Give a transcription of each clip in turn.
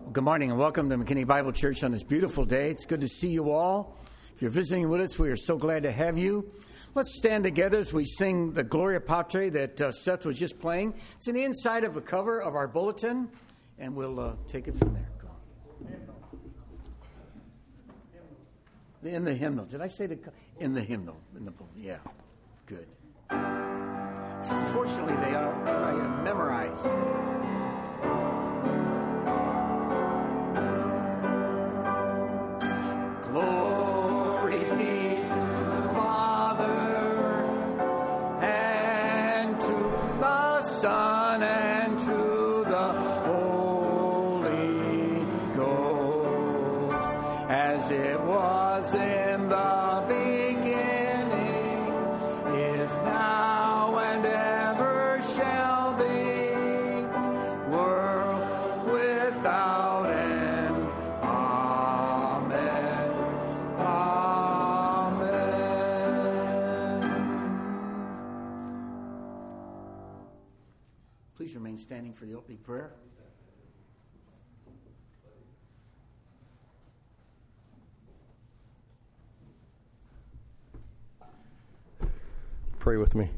Good morning and welcome to McKinney Bible Church on this beautiful day. It's good to see you all. If you're visiting with us, we are so glad to have you. Let's stand together as we sing the Gloria Patri that Seth was just playing. It's in the inside of a cover of our bulletin, and we'll take it from there. Go on. In the hymnal. Did I say in the hymnal? Yeah, good. Fortunately, I am memorized. Glory be to the Father, and to the Son, and to the Holy Ghost, as it was in the beginning, is now, and ever shall be, world without end. Amen. Please remain standing for the opening prayer. Pray with me.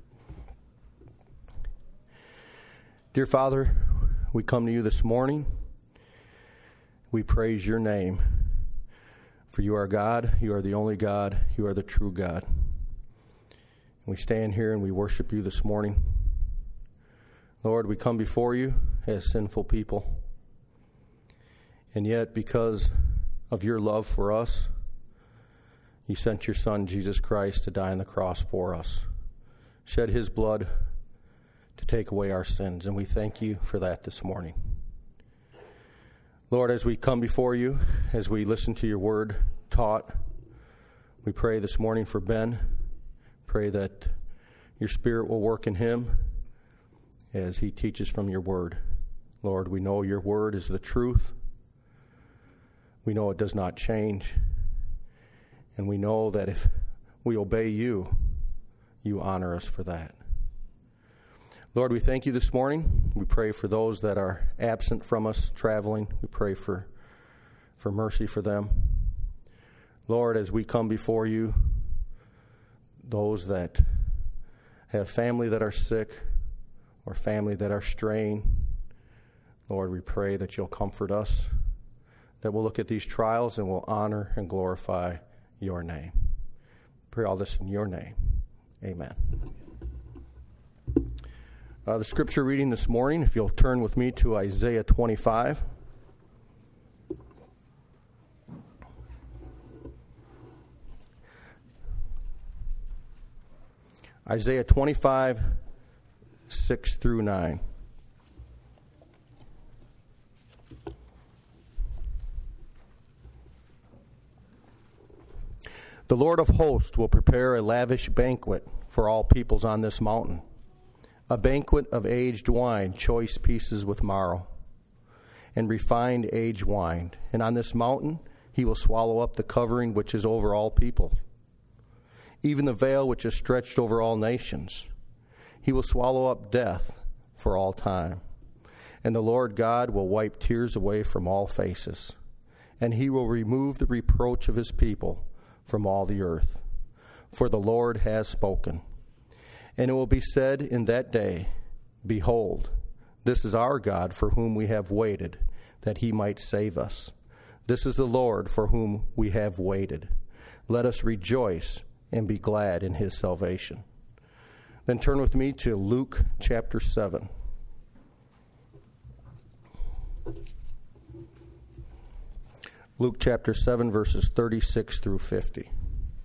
Dear Father, we come to you this morning. We praise your name. For you are God, you are the only God, you are the true God. We stand here and we worship you this morning. Lord, we come before you as sinful people. And yet, because of your love for us, you sent your Son, Jesus Christ, to die on the cross for us, shed his blood to take away our sins. And we thank you for that this morning. Lord, as we come before you, as we listen to your word taught, we pray this morning for Ben. Pray that your Spirit will work in him as he teaches from your word. Lord, we know your word is the truth. We know it does not change. And we know that if we obey you, you honor us for that. Lord, we thank you this morning. We pray for those that are absent from us, traveling. We pray for mercy for them. Lord, as we come before you, those that have family that are sick or family that are straying, Lord, we pray that you'll comfort us, that we'll look at these trials and we'll honor and glorify your name. Pray all this in your name. Amen. The scripture reading this morning, if you'll turn with me to Isaiah 25. Isaiah 25, 6 through 9. The Lord of hosts will prepare a lavish banquet for all peoples on this mountain, a banquet of aged wine, choice pieces with marrow, and refined aged wine. And on this mountain he will swallow up the covering which is over all people, even the veil which is stretched over all nations. He will swallow up death for all time. And the Lord God will wipe tears away from all faces, and he will remove the reproach of his people from all the earth. For the Lord has spoken. And it will be said in that day, behold, this is our God for whom we have waited, that he might save us. This is the Lord for whom we have waited. Let us rejoice and be glad in his salvation. Then turn with me to Luke chapter 7. Luke chapter 7, verses 36 through 50.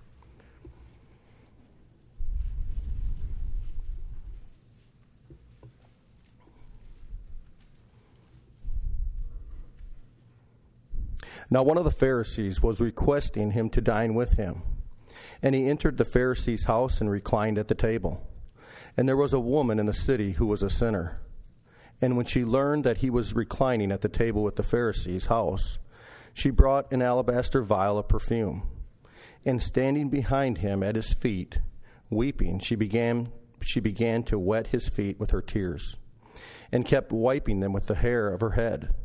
Now one of the Pharisees was requesting him to dine with him. And he entered the Pharisee's house and reclined at the table. And there was a woman in the city who was a sinner. And when she learned that he was reclining at the table with the Pharisee's house, she brought an alabaster vial of perfume. And standing behind him at his feet, weeping, she began to wet his feet with her tears, and kept wiping them with the hair of her head.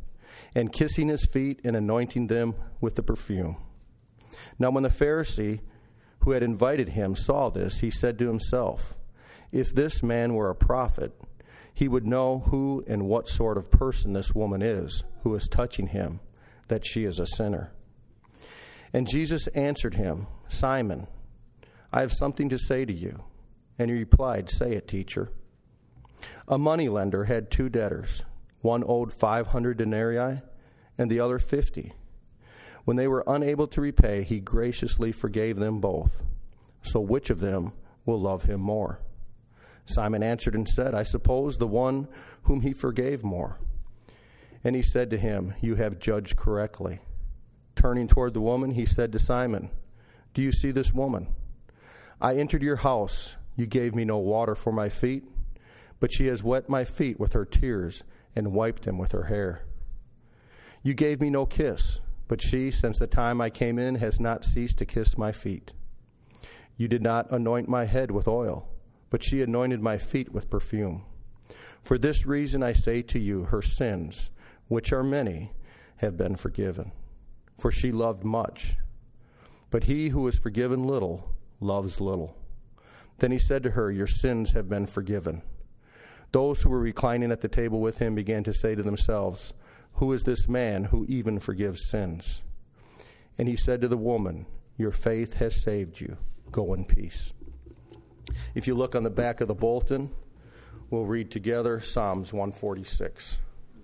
and kissing his feet and anointing them with the perfume. Now when the Pharisee who had invited him saw this, he said to himself, if this man were a prophet, he would know who and what sort of person this woman is who is touching him, that she is a sinner. And Jesus answered him, Simon, I have something to say to you. And he replied, say it, teacher. A moneylender had 2 debtors. One owed 500 denarii and the other 50. When they were unable to repay, he graciously forgave them both. So which of them will love him more? Simon answered and said, I suppose the one whom he forgave more. And he said to him, you have judged correctly. Turning toward the woman, he said to Simon, do you see this woman? I entered your house. You gave me no water for my feet, but she has wet my feet with her tears and wiped them with her hair. You gave me no kiss, but she, since the time I came in, has not ceased to kiss my feet. You did not anoint my head with oil, but she anointed my feet with perfume. For this reason I say to you, her sins, which are many, have been forgiven. For she loved much. But he who is forgiven little loves little. Then he said to her, your sins have been forgiven. Those who were reclining at the table with him began to say to themselves, who is this man who even forgives sins? And he said to the woman, your faith has saved you. Go in peace. If you look on the back of the bulletin, we'll read together Psalms 146.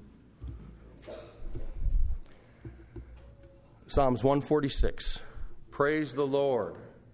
Psalms 146. Praise the Lord,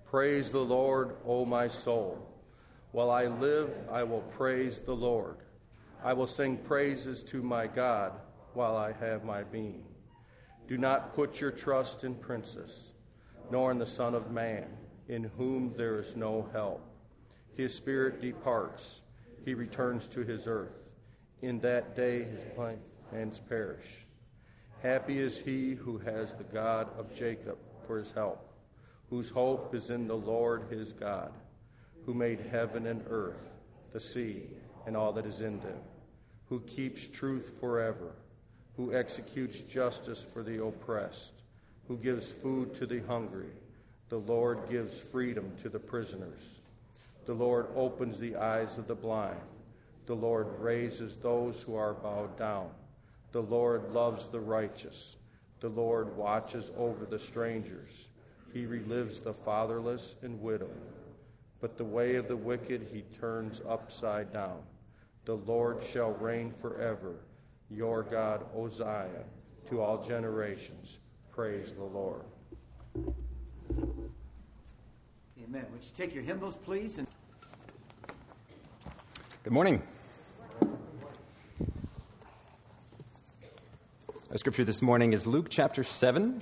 O my soul. While I live, I will praise the Lord. I will sing praises to my God while I have my being. Do not put your trust in princes, nor in the Son of Man, in whom there is no help. His spirit departs, he returns to his earth. In that day his plans perish. Happy is he who has the God of Jacob for his help, whose hope is in the Lord his God, who made heaven and earth, the sea, and all that is in them, who keeps truth forever, who executes justice for the oppressed, who gives food to the hungry. The Lord gives freedom to the prisoners. The Lord opens the eyes of the blind. The Lord raises those who are bowed down. The Lord loves the righteous. The Lord watches over the strangers. He relieves the fatherless and widow. But the way of the wicked he turns upside down. The Lord shall reign forever. Your God, O Zion, to all generations. Praise the Lord. Amen. Would you take your hymnals, please? Good morning. Our scripture this morning is Luke chapter 7.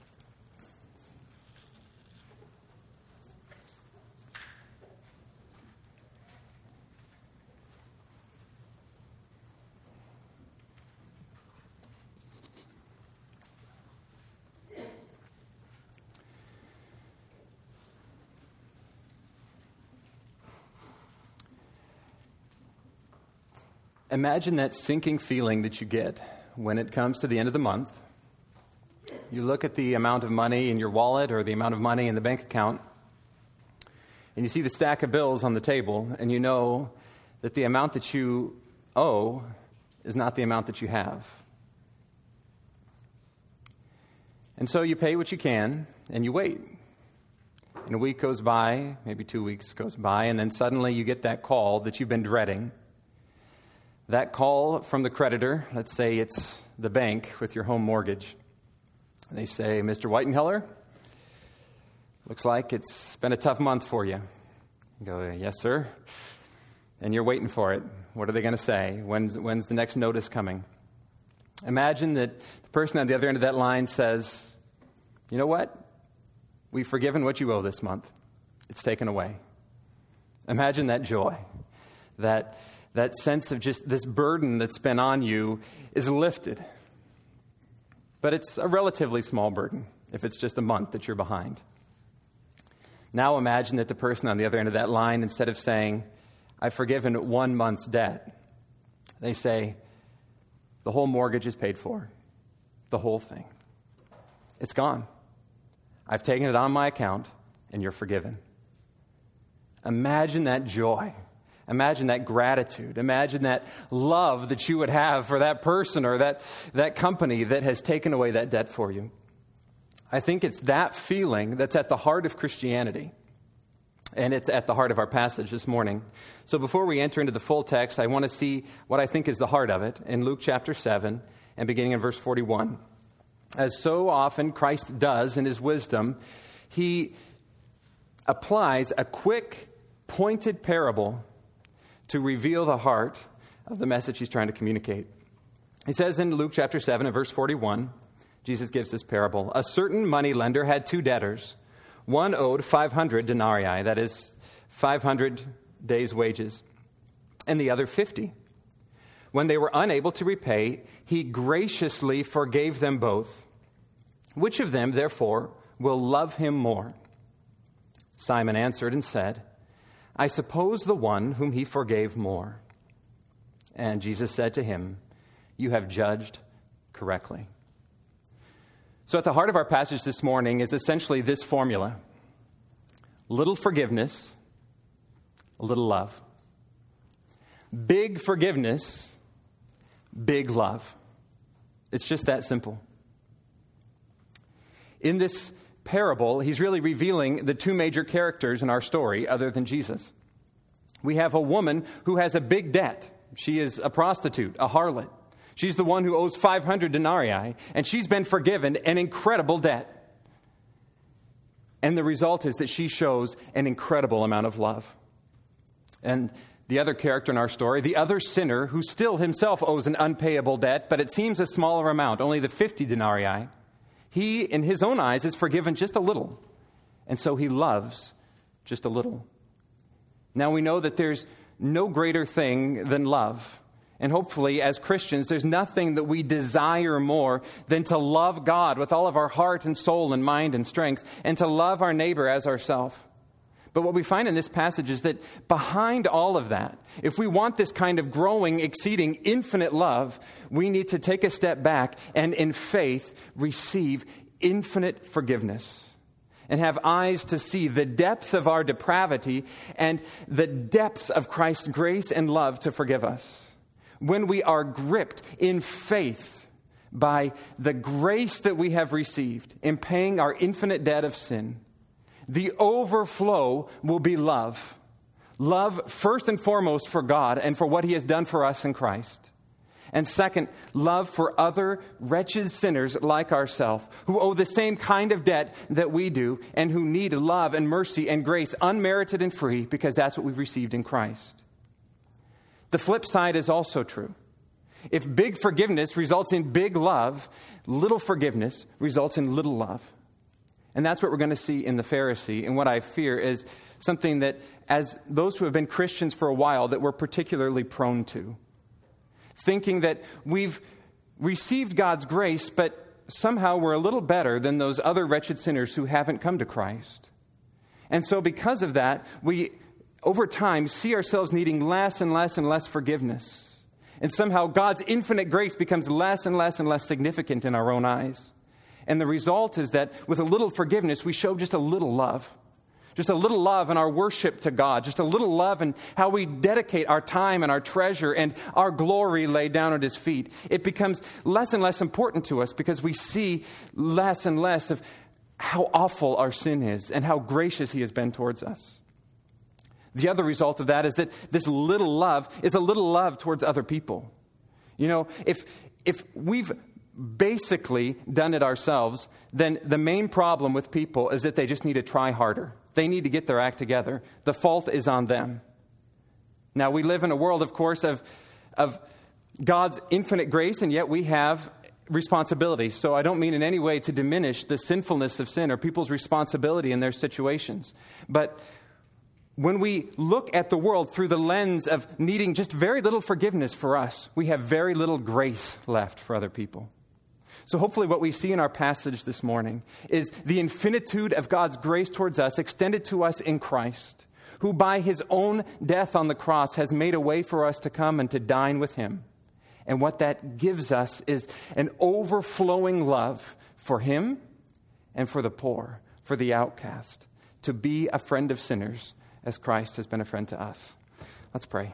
Imagine that sinking feeling that you get when it comes to the end of the month. You look at the amount of money in your wallet or the amount of money in the bank account, and you see the stack of bills on the table, and you know that the amount that you owe is not the amount that you have. And so you pay what you can, and you wait. And a week goes by, maybe 2 weeks goes by, and then suddenly you get that call that you've been dreading. That call from the creditor, let's say it's the bank with your home mortgage. They say, Mr. Whitenheller, looks like it's been a tough month for you. You go, yes, sir. And you're waiting for it. What are they going to say? When's the next notice coming? Imagine that the person on the other end of that line says, you know what? We've forgiven what you owe this month. It's taken away. Imagine that joy, that sense of just this burden that's been on you is lifted. But it's a relatively small burden if it's just a month that you're behind. Now imagine that the person on the other end of that line, instead of saying, I've forgiven 1 month's debt, they say, the whole mortgage is paid for. the whole thing. It's gone. I've taken it on my account, and you're forgiven. Imagine that joy. Imagine that gratitude. Imagine that love that you would have for that person or that company that has taken away that debt for you. I think it's that feeling that's at the heart of Christianity. And it's at the heart of our passage this morning. So before we enter into the full text, I want to see what I think is the heart of it in Luke chapter 7 and beginning in verse 41. As so often Christ does in his wisdom, he applies a quick, pointed parable to reveal the heart of the message he's trying to communicate. He says in Luke chapter 7 and verse 41, Jesus gives this parable. A certain money lender had two debtors. One owed 500 denarii, that is 500 days' wages, and the other 50. When they were unable to repay, he graciously forgave them both. Which of them, therefore, will love him more? Simon answered and said, I suppose the one whom he forgave more. And Jesus said to him, You have judged correctly. So at the heart of our passage this morning is essentially this formula. Little forgiveness, little love. Big forgiveness, big love. It's just that simple. In this parable, he's really revealing the two major characters in our story other than Jesus. We have a woman who has a big debt. She is a prostitute, a harlot. She's the one who owes 500 denarii, and she's been forgiven an incredible debt. And the result is that she shows an incredible amount of love. And the other character in our story, the other sinner who still himself owes an unpayable debt, but it seems a smaller amount, only the 50 denarii, he, in his own eyes, is forgiven just a little. And so he loves just a little. Now we know that there's no greater thing than love. And hopefully, as Christians, there's nothing that we desire more than to love God with all of our heart and soul and mind and strength, and to love our neighbor as ourselves. But what we find in this passage is that behind all of that, if we want this kind of growing, exceeding, infinite love, we need to take a step back and in faith receive infinite forgiveness and have eyes to see the depth of our depravity and the depths of Christ's grace and love to forgive us. When we are gripped in faith by the grace that we have received in paying our infinite debt of sin, the overflow will be love. Love first and foremost for God and for what he has done for us in Christ. And second, love for other wretched sinners like ourselves who owe the same kind of debt that we do and who need love and mercy and grace unmerited and free because that's what we've received in Christ. The flip side is also true. If big forgiveness results in big love, little forgiveness results in little love. And that's what we're going to see in the Pharisee. And what I fear is something that, as those who have been Christians for a while, that we're particularly prone to. Thinking that we've received God's grace, but somehow we're a little better than those other wretched sinners who haven't come to Christ. And so because of that, we over time, see ourselves needing less and less and less forgiveness. And somehow God's infinite grace becomes less and less and less significant in our own eyes. And the result is that with a little forgiveness, we show just a little love. Just a little love in our worship to God. Just a little love in how we dedicate our time and our treasure and our glory laid down at his feet. It becomes less and less important to us because we see less and less of how awful our sin is and how gracious he has been towards us. The other result of that is that this little love is a little love towards other people. You know, if we've basically done it ourselves, then the main problem with people is that they just need to try harder. They need to get their act together. The fault is on them. Now, we live in a world, of course, of God's infinite grace, and yet we have responsibility. So I don't mean in any way to diminish the sinfulness of sin or people's responsibility in their situations. But when we look at the world through the lens of needing just very little forgiveness for us, we have very little grace left for other people. So hopefully what we see in our passage this morning is the infinitude of God's grace towards us extended to us in Christ, who by his own death on the cross has made a way for us to come and to dine with him. And what that gives us is an overflowing love for him and for the poor, for the outcast, to be a friend of sinners as Christ has been a friend to us. Let's pray.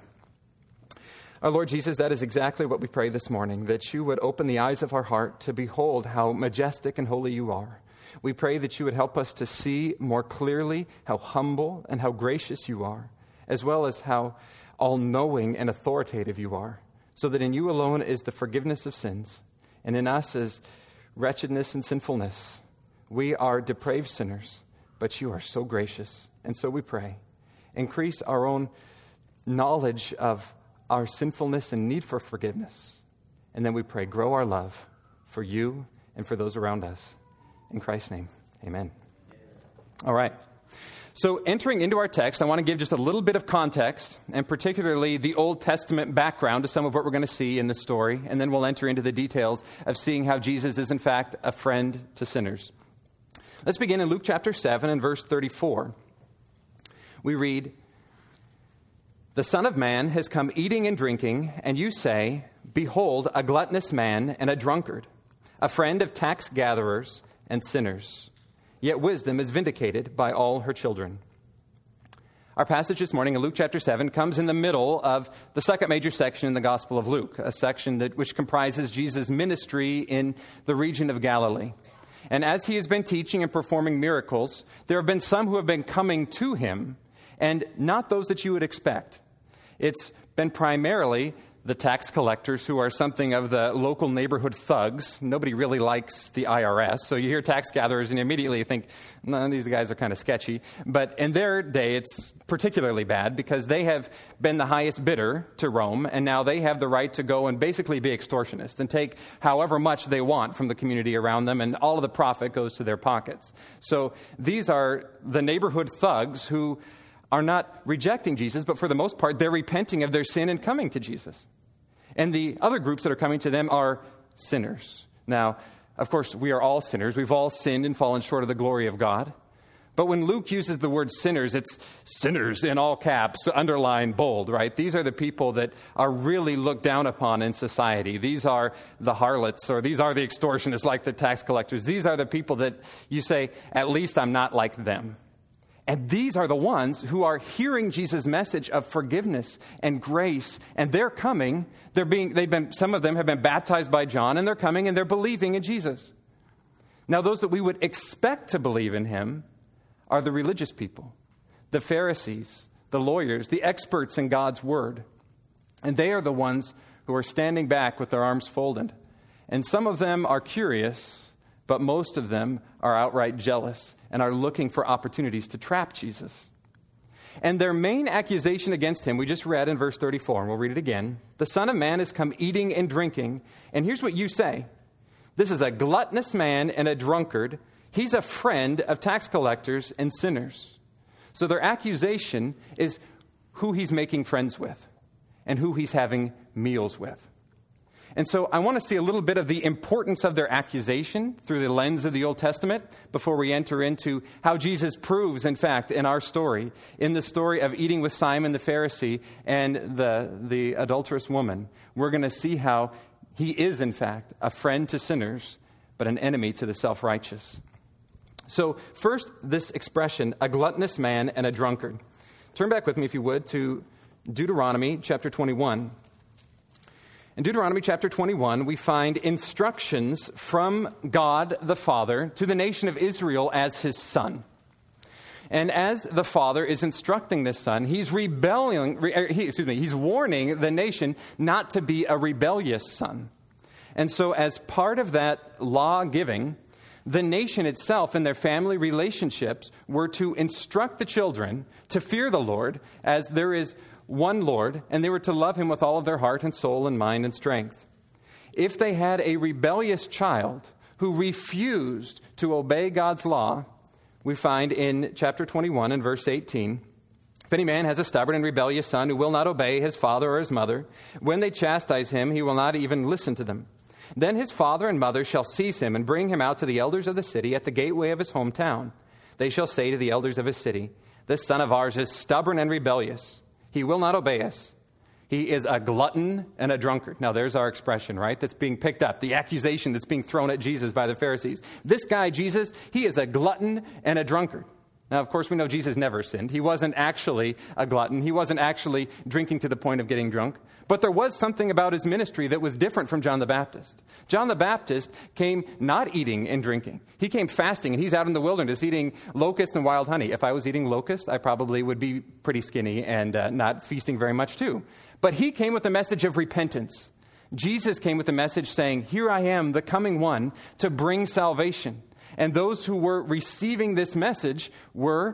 Our Lord Jesus, that is exactly what we pray this morning, that you would open the eyes of our heart to behold how majestic and holy you are. We pray that you would help us to see more clearly how humble and how gracious you are, as well as how all-knowing and authoritative you are, so that in you alone is the forgiveness of sins, and in us is wretchedness and sinfulness. We are depraved sinners, but you are so gracious. And so we pray, increase our own knowledge of our sinfulness and need for forgiveness. And then we pray, grow our love for you and for those around us. In Christ's name, amen. All right. So entering into our text, I want to give just a little bit of context, and particularly the Old Testament background to some of what we're going to see in this story, and then we'll enter into the details of seeing how Jesus is in fact a friend to sinners. Let's begin in Luke chapter 7 and verse 34. We read, "The Son of Man has come eating and drinking, and you say, 'Behold, a gluttonous man and a drunkard, a friend of tax gatherers and sinners.' Yet wisdom is vindicated by all her children." Our passage this morning in Luke chapter 7 comes in the middle of the second major section in the Gospel of Luke, a section which comprises Jesus' ministry in the region of Galilee. And as he has been teaching and performing miracles, there have been some who have been coming to him, and not those that you would expect. It's been primarily the tax collectors, who are something of the local neighborhood thugs. Nobody really likes the IRS. So you hear tax gatherers and you immediately think, no, these guys are kind of sketchy. But in their day, it's particularly bad because they have been the highest bidder to Rome, and now they have the right to go and basically be extortionists and take however much they want from the community around them, and all of the profit goes to their pockets. So these are the neighborhood thugs who are not rejecting Jesus, but for the most part, they're repenting of their sin and coming to Jesus. And the other groups that are coming to them are sinners. Now, of course, we are all sinners. We've all sinned and fallen short of the glory of God. But when Luke uses the word sinners, it's sinners in all caps, underlined, bold, right? These are the people that are really looked down upon in society. These are the harlots, or these are the extortionists like the tax collectors. These are the people that you say, at least I'm not like them. And these are the ones who are hearing Jesus' message of forgiveness and grace, and they're coming. Some of them have been baptized by John, and they're coming and they're believing in Jesus. Now, those that we would expect to believe in him are the religious people, the Pharisees, the lawyers, the experts in God's word. And they are the ones who are standing back with their arms folded. And some of them are curious, but most of them are outright jealous and are looking for opportunities to trap Jesus. And their main accusation against him, we just read in verse 34, and we'll read it again. "The Son of Man has come eating and drinking, and here's what you say. This is a gluttonous man and a drunkard. He's a friend of tax collectors and sinners." So their accusation is who he's making friends with and who he's having meals with. And so I want to see a little bit of the importance of their accusation through the lens of the Old Testament before we enter into how Jesus proves, in fact, in our story, in the story of eating with Simon the Pharisee and the adulterous woman. We're going to see how he is, in fact, a friend to sinners, but an enemy to the self-righteous. So first, this expression, a gluttonous man and a drunkard. Turn back with me, if you would, to Deuteronomy chapter 21. In Deuteronomy chapter 21, we find instructions from God the Father to the nation of Israel as his son. And as the Father is instructing this son, he's warning the nation not to be a rebellious son. And so as part of that law giving, the nation itself and their family relationships were to instruct the children to fear the Lord, as there is one Lord, and they were to love him with all of their heart and soul and mind and strength. If they had a rebellious child who refused to obey God's law, we find in chapter 21 and verse 18, "If any man has a stubborn and rebellious son who will not obey his father or his mother, when they chastise him, he will not even listen to them. Then his father and mother shall seize him and bring him out to the elders of the city at the gateway of his hometown. They shall say to the elders of his city, 'This son of ours is stubborn and rebellious. He will not obey us. He is a glutton and a drunkard. Now, there's our expression, right? That's being picked up. The accusation that's being thrown at Jesus by the Pharisees. This guy, Jesus, he is a glutton and a drunkard. Now, of course, we know Jesus never sinned. He wasn't actually a glutton. He wasn't actually drinking to the point of getting drunk. But there was something about his ministry that was different from John the Baptist. John the Baptist came not eating and drinking. He came fasting, and he's out in the wilderness eating locusts and wild honey. If I was eating locusts, I probably would be pretty skinny and not feasting very much too. But he came with a message of repentance. Jesus came with a message saying, "Here I am, the coming one, to bring salvation." And those who were receiving this message were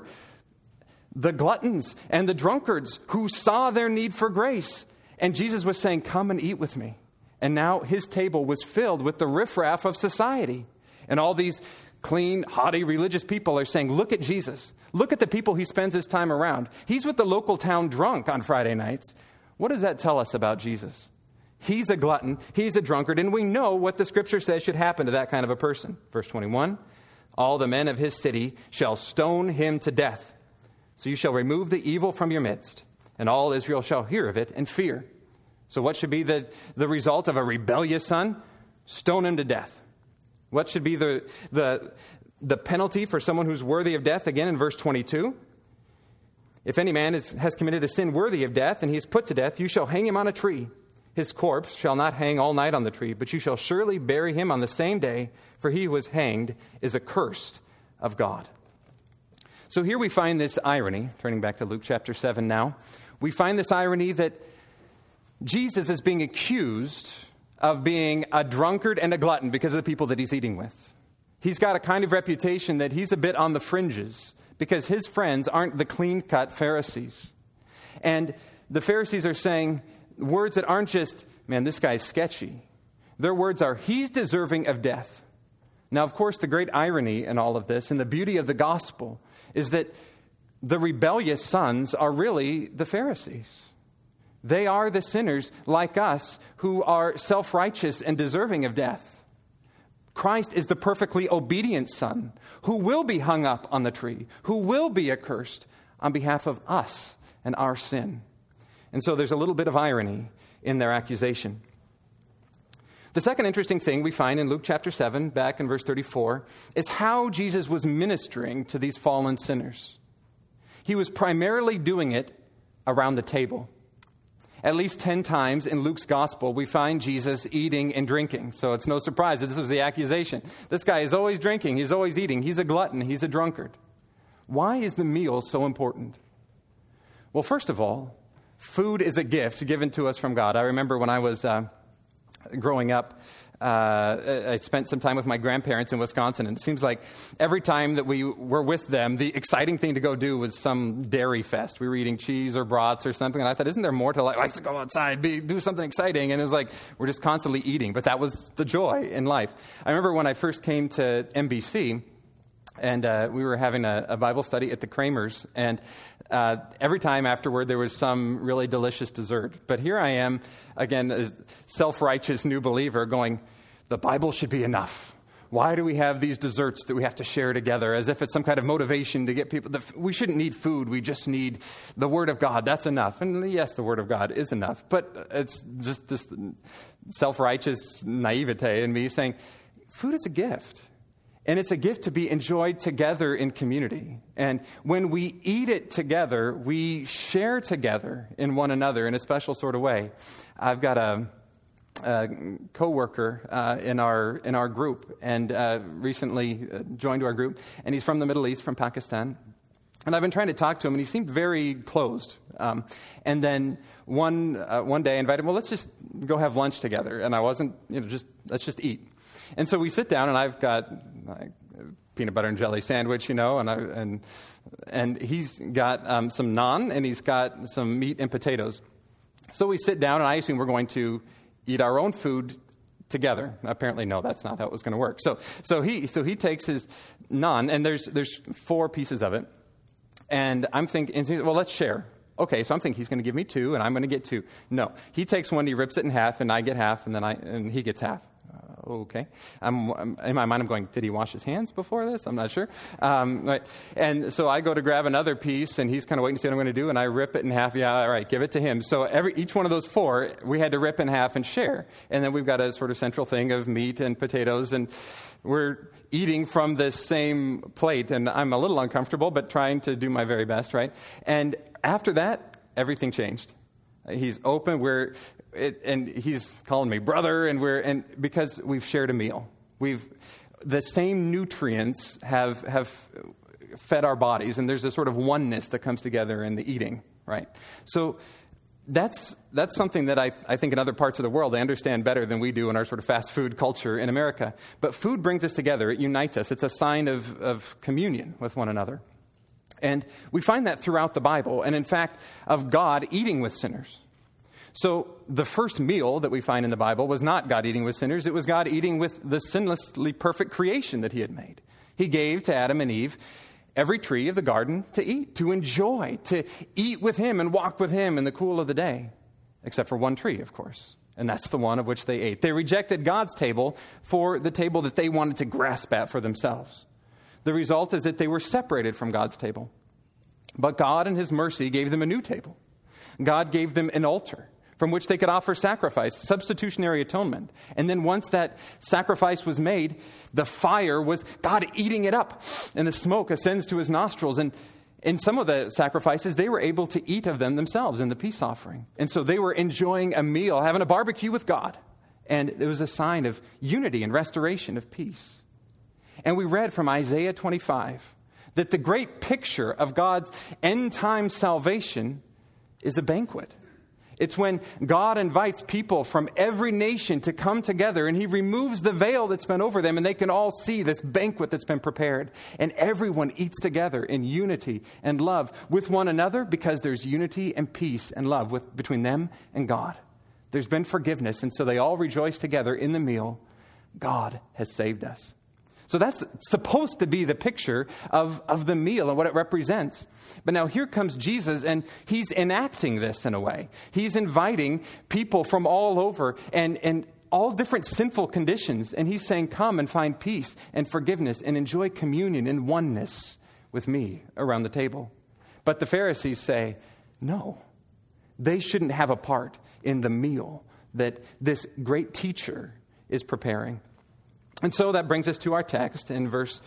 the gluttons and the drunkards who saw their need for grace. And Jesus was saying, "Come and eat with me." And now his table was filled with the riffraff of society. And all these clean, haughty, religious people are saying, "Look at Jesus. Look at the people he spends his time around. He's with the local town drunk on Friday nights." What does that tell us about Jesus? He's a glutton, he's a drunkard, and we know what the scripture says should happen to that kind of a person. Verse 21, "All the men of his city shall stone him to death. So you shall remove the evil from your midst, and all Israel shall hear of it and fear." So what should be the result of a rebellious son? Stone him to death. What should be the penalty for someone who's worthy of death? Again, in verse 22, "If any man has committed a sin worthy of death, and he is put to death, you shall hang him on a tree. His corpse shall not hang all night on the tree, but you shall surely bury him on the same day, for he who was hanged is accursed of God." So here we find this irony, turning back to Luke chapter 7 now. We find this irony that Jesus is being accused of being a drunkard and a glutton because of the people that he's eating with. He's got a kind of reputation that he's a bit on the fringes because his friends aren't the clean-cut Pharisees. And the Pharisees are saying words that aren't just, "Man, this guy's sketchy." Their words are, "He's deserving of death." Now, of course, the great irony in all of this and the beauty of the gospel is that the rebellious sons are really the Pharisees. They are the sinners like us who are self-righteous and deserving of death. Christ is the perfectly obedient son who will be hung up on the tree, who will be accursed on behalf of us and our sin. And so there's a little bit of irony in their accusation. The second interesting thing we find in Luke chapter 7, back in verse 34, is how Jesus was ministering to these fallen sinners. He was primarily doing it around the table. At least 10 times in Luke's gospel, we find Jesus eating and drinking. So it's no surprise that this was the accusation. This guy is always drinking, he's always eating, he's a glutton, he's a drunkard. Why is the meal so important? Well, first of all, food is a gift given to us from God. I remember when I was growing up, I spent some time with my grandparents in Wisconsin, and it seems like every time that we were with them, the exciting thing to go do was some dairy fest. We were eating cheese or brats or something, and I thought, isn't there more to life? Let's go outside, do something exciting. And it was like, we're just constantly eating, but that was the joy in life. I remember when I first came to NBC, and we were having a Bible study at the Kramers, and every time afterward there was some really delicious dessert. But here I am, again, a self-righteous new believer going, the Bible should be enough. Why do we have these desserts that we have to share together as if it's some kind of motivation to get people? We shouldn't need food. We just need the Word of God. That's enough. And yes, the Word of God is enough. But it's just this self-righteous naivete in me saying, food is a gift. And it's a gift to be enjoyed together in community. And when we eat it together, we share together in one another in a special sort of way. I've got a co-worker in our group, and recently joined our group, and he's from the Middle East, from Pakistan. And I've been trying to talk to him, and he seemed very closed. And then one day I invited him, well, let's just go have lunch together. And I wasn't, let's just eat. And so we sit down, and I've got like peanut butter and jelly sandwich, and he's got some naan, and he's got some meat and potatoes. So we sit down, and I assume we're going to eat our own food together. Apparently, no, that's not how it was going to work. So he takes his naan, and there's 4 pieces of it, and I'm thinking, well, let's share. Okay, so I'm thinking he's going to give me 2, and I'm going to get 2. No, he takes one, he rips it in half, and I get half, and he gets half. okay. In my mind, I'm going, did he wash his hands before this? I'm not sure. Right. And so I go to grab another piece, and he's kind of waiting to see what I'm going to do, and I rip it in half. Yeah, all right, give it to him. So each one of those 4, we had to rip in half and share. And then we've got a sort of central thing of meat and potatoes, and we're eating from this same plate. And I'm a little uncomfortable, but trying to do my very best, right? And after that, everything changed. He's open. And he's calling me brother, and because we've shared a meal, the same nutrients have fed our bodies, and there's a sort of oneness that comes together in the eating, right? So that's something that I think in other parts of the world they understand better than we do in our sort of fast food culture in America. But food brings us together; it unites us. It's a sign of communion with one another, and we find that throughout the Bible, and in fact, of God eating with sinners. So the first meal that we find in the Bible was not God eating with sinners. It was God eating with the sinlessly perfect creation that he had made. He gave to Adam and Eve every tree of the garden to eat, to enjoy, to eat with him and walk with him in the cool of the day, except for one tree, of course. And that's the one of which they ate. They rejected God's table for the table that they wanted to grasp at for themselves. The result is that they were separated from God's table. But God in his mercy gave them a new table. God gave them an altar from which they could offer sacrifice, substitutionary atonement. And then once that sacrifice was made, the fire was God eating it up, and the smoke ascends to his nostrils. And in some of the sacrifices, they were able to eat of them themselves in the peace offering. And so they were enjoying a meal, having a barbecue with God. And it was a sign of unity and restoration of peace. And we read from Isaiah 25 that the great picture of God's end-time salvation is a banquet. It's when God invites people from every nation to come together, and he removes the veil that's been over them, and they can all see this banquet that's been prepared. And everyone eats together in unity and love with one another, because there's unity and peace and love between them and God. There's been forgiveness, and so they all rejoice together in the meal. God has saved us. So that's supposed to be the picture of the meal and what it represents. But now here comes Jesus, and he's enacting this in a way. He's inviting people from all over and all different sinful conditions. And he's saying, come and find peace and forgiveness and enjoy communion and oneness with me around the table. But the Pharisees say, no, they shouldn't have a part in the meal that this great teacher is preparing. And so that brings us to our text in verse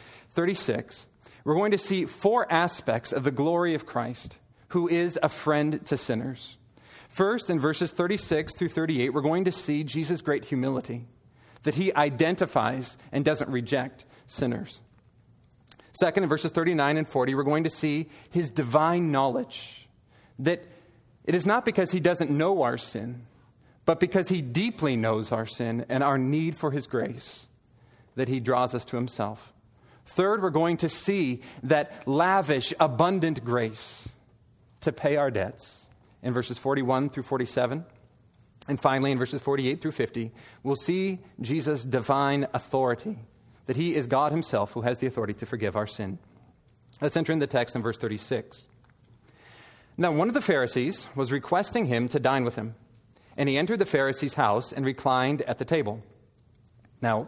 36. We're going to see 4 aspects of the glory of Christ, who is a friend to sinners. First, in verses 36 through 38, we're going to see Jesus' great humility, that he identifies and doesn't reject sinners. Second, in verses 39 and 40, we're going to see his divine knowledge, that it is not because he doesn't know our sin, but because he deeply knows our sin and our need for his grace, that he draws us to himself. Third, we're going to see that lavish, abundant grace to pay our debts in verses 41 through 47. And finally, in verses 48 through 50, we'll see Jesus' divine authority, that he is God himself who has the authority to forgive our sin. Let's enter in the text in verse 36. Now, one of the Pharisees was requesting him to dine with him, and he entered the Pharisee's house and reclined at the table. Now,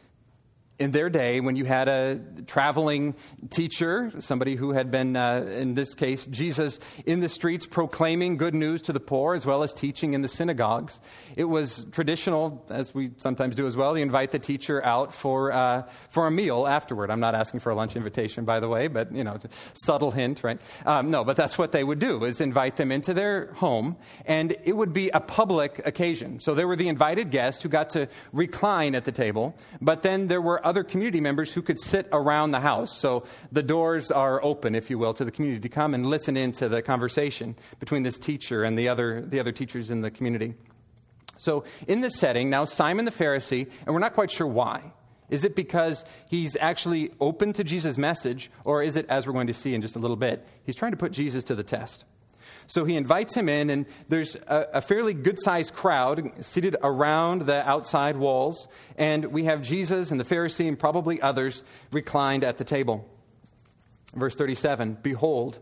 in their day, when you had a traveling teacher, somebody who had been, in this case, Jesus, in the streets proclaiming good news to the poor, as well as teaching in the synagogues, it was traditional, as we sometimes do as well, to invite the teacher out for a meal afterward. I'm not asking for a lunch invitation, by the way, but, subtle hint, right? No, but that's what they would do, is invite them into their home, and it would be a public occasion. So there were the invited guests who got to recline at the table, but then there were other community members who could sit around the house. So the doors are open, if you will, to the community to come and listen into the conversation between this teacher and the other teachers in the community. So in this setting, now Simon the Pharisee, and we're not quite sure why. Is it because he's actually open to Jesus' message, or is it, as we're going to see in just a little bit, he's trying to put Jesus to the test? So he invites him in, and there's a fairly good-sized crowd seated around the outside walls, and we have Jesus and the Pharisee and probably others reclined at the table. Verse 37, behold.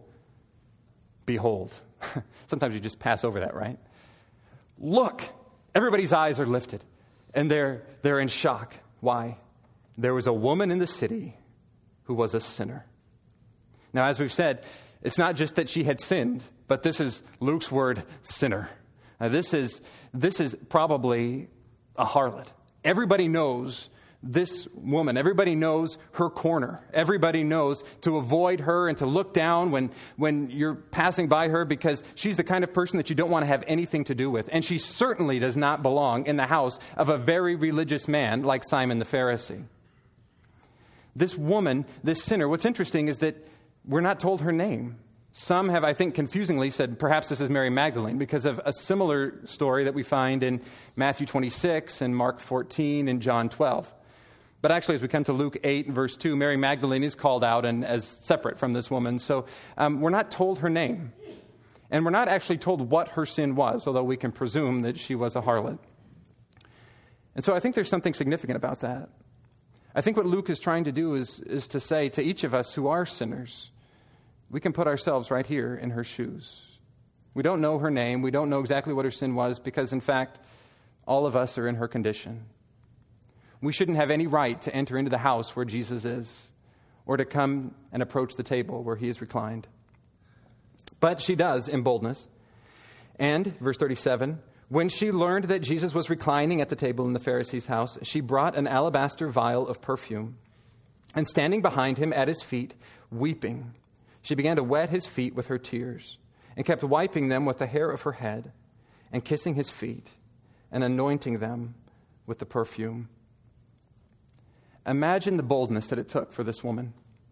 Sometimes you just pass over that, right? Look, everybody's eyes are lifted. And they're in shock. Why? There was a woman in the city who was a sinner. Now, as we've said, it's not just that she had sinned, but this is Luke's word, sinner. Now, this is probably a harlot. Everybody knows this woman. Everybody knows her corner. Everybody knows to avoid her and to look down when you're passing by her, because she's the kind of person that you don't want to have anything to do with. And she certainly does not belong in the house of a very religious man like Simon the Pharisee. This woman, this sinner, what's interesting is that we're not told her name. Some have, I think, confusingly said perhaps this is Mary Magdalene because of a similar story that we find in Matthew 26 and Mark 14 and John 12. But actually, as we come to Luke 8 and verse 2, Mary Magdalene is called out and as separate from this woman. So we're not told her name. And we're not actually told what her sin was, although we can presume that she was a harlot. And so I think there's something significant about that. I think what Luke is trying to do is to say to each of us who are sinners, we can put ourselves right here in her shoes. We don't know her name. We don't know exactly what her sin was because, in fact, all of us are in her condition. We shouldn't have any right to enter into the house where Jesus is or to come and approach the table where he is reclined. But she does in boldness. And, verse 37, when she learned that Jesus was reclining at the table in the Pharisee's house, she brought an alabaster vial of perfume. And standing behind him at his feet, weeping, she began to wet his feet with her tears and kept wiping them with the hair of her head and kissing his feet and anointing them with the perfume. Imagine the boldness that it took for this woman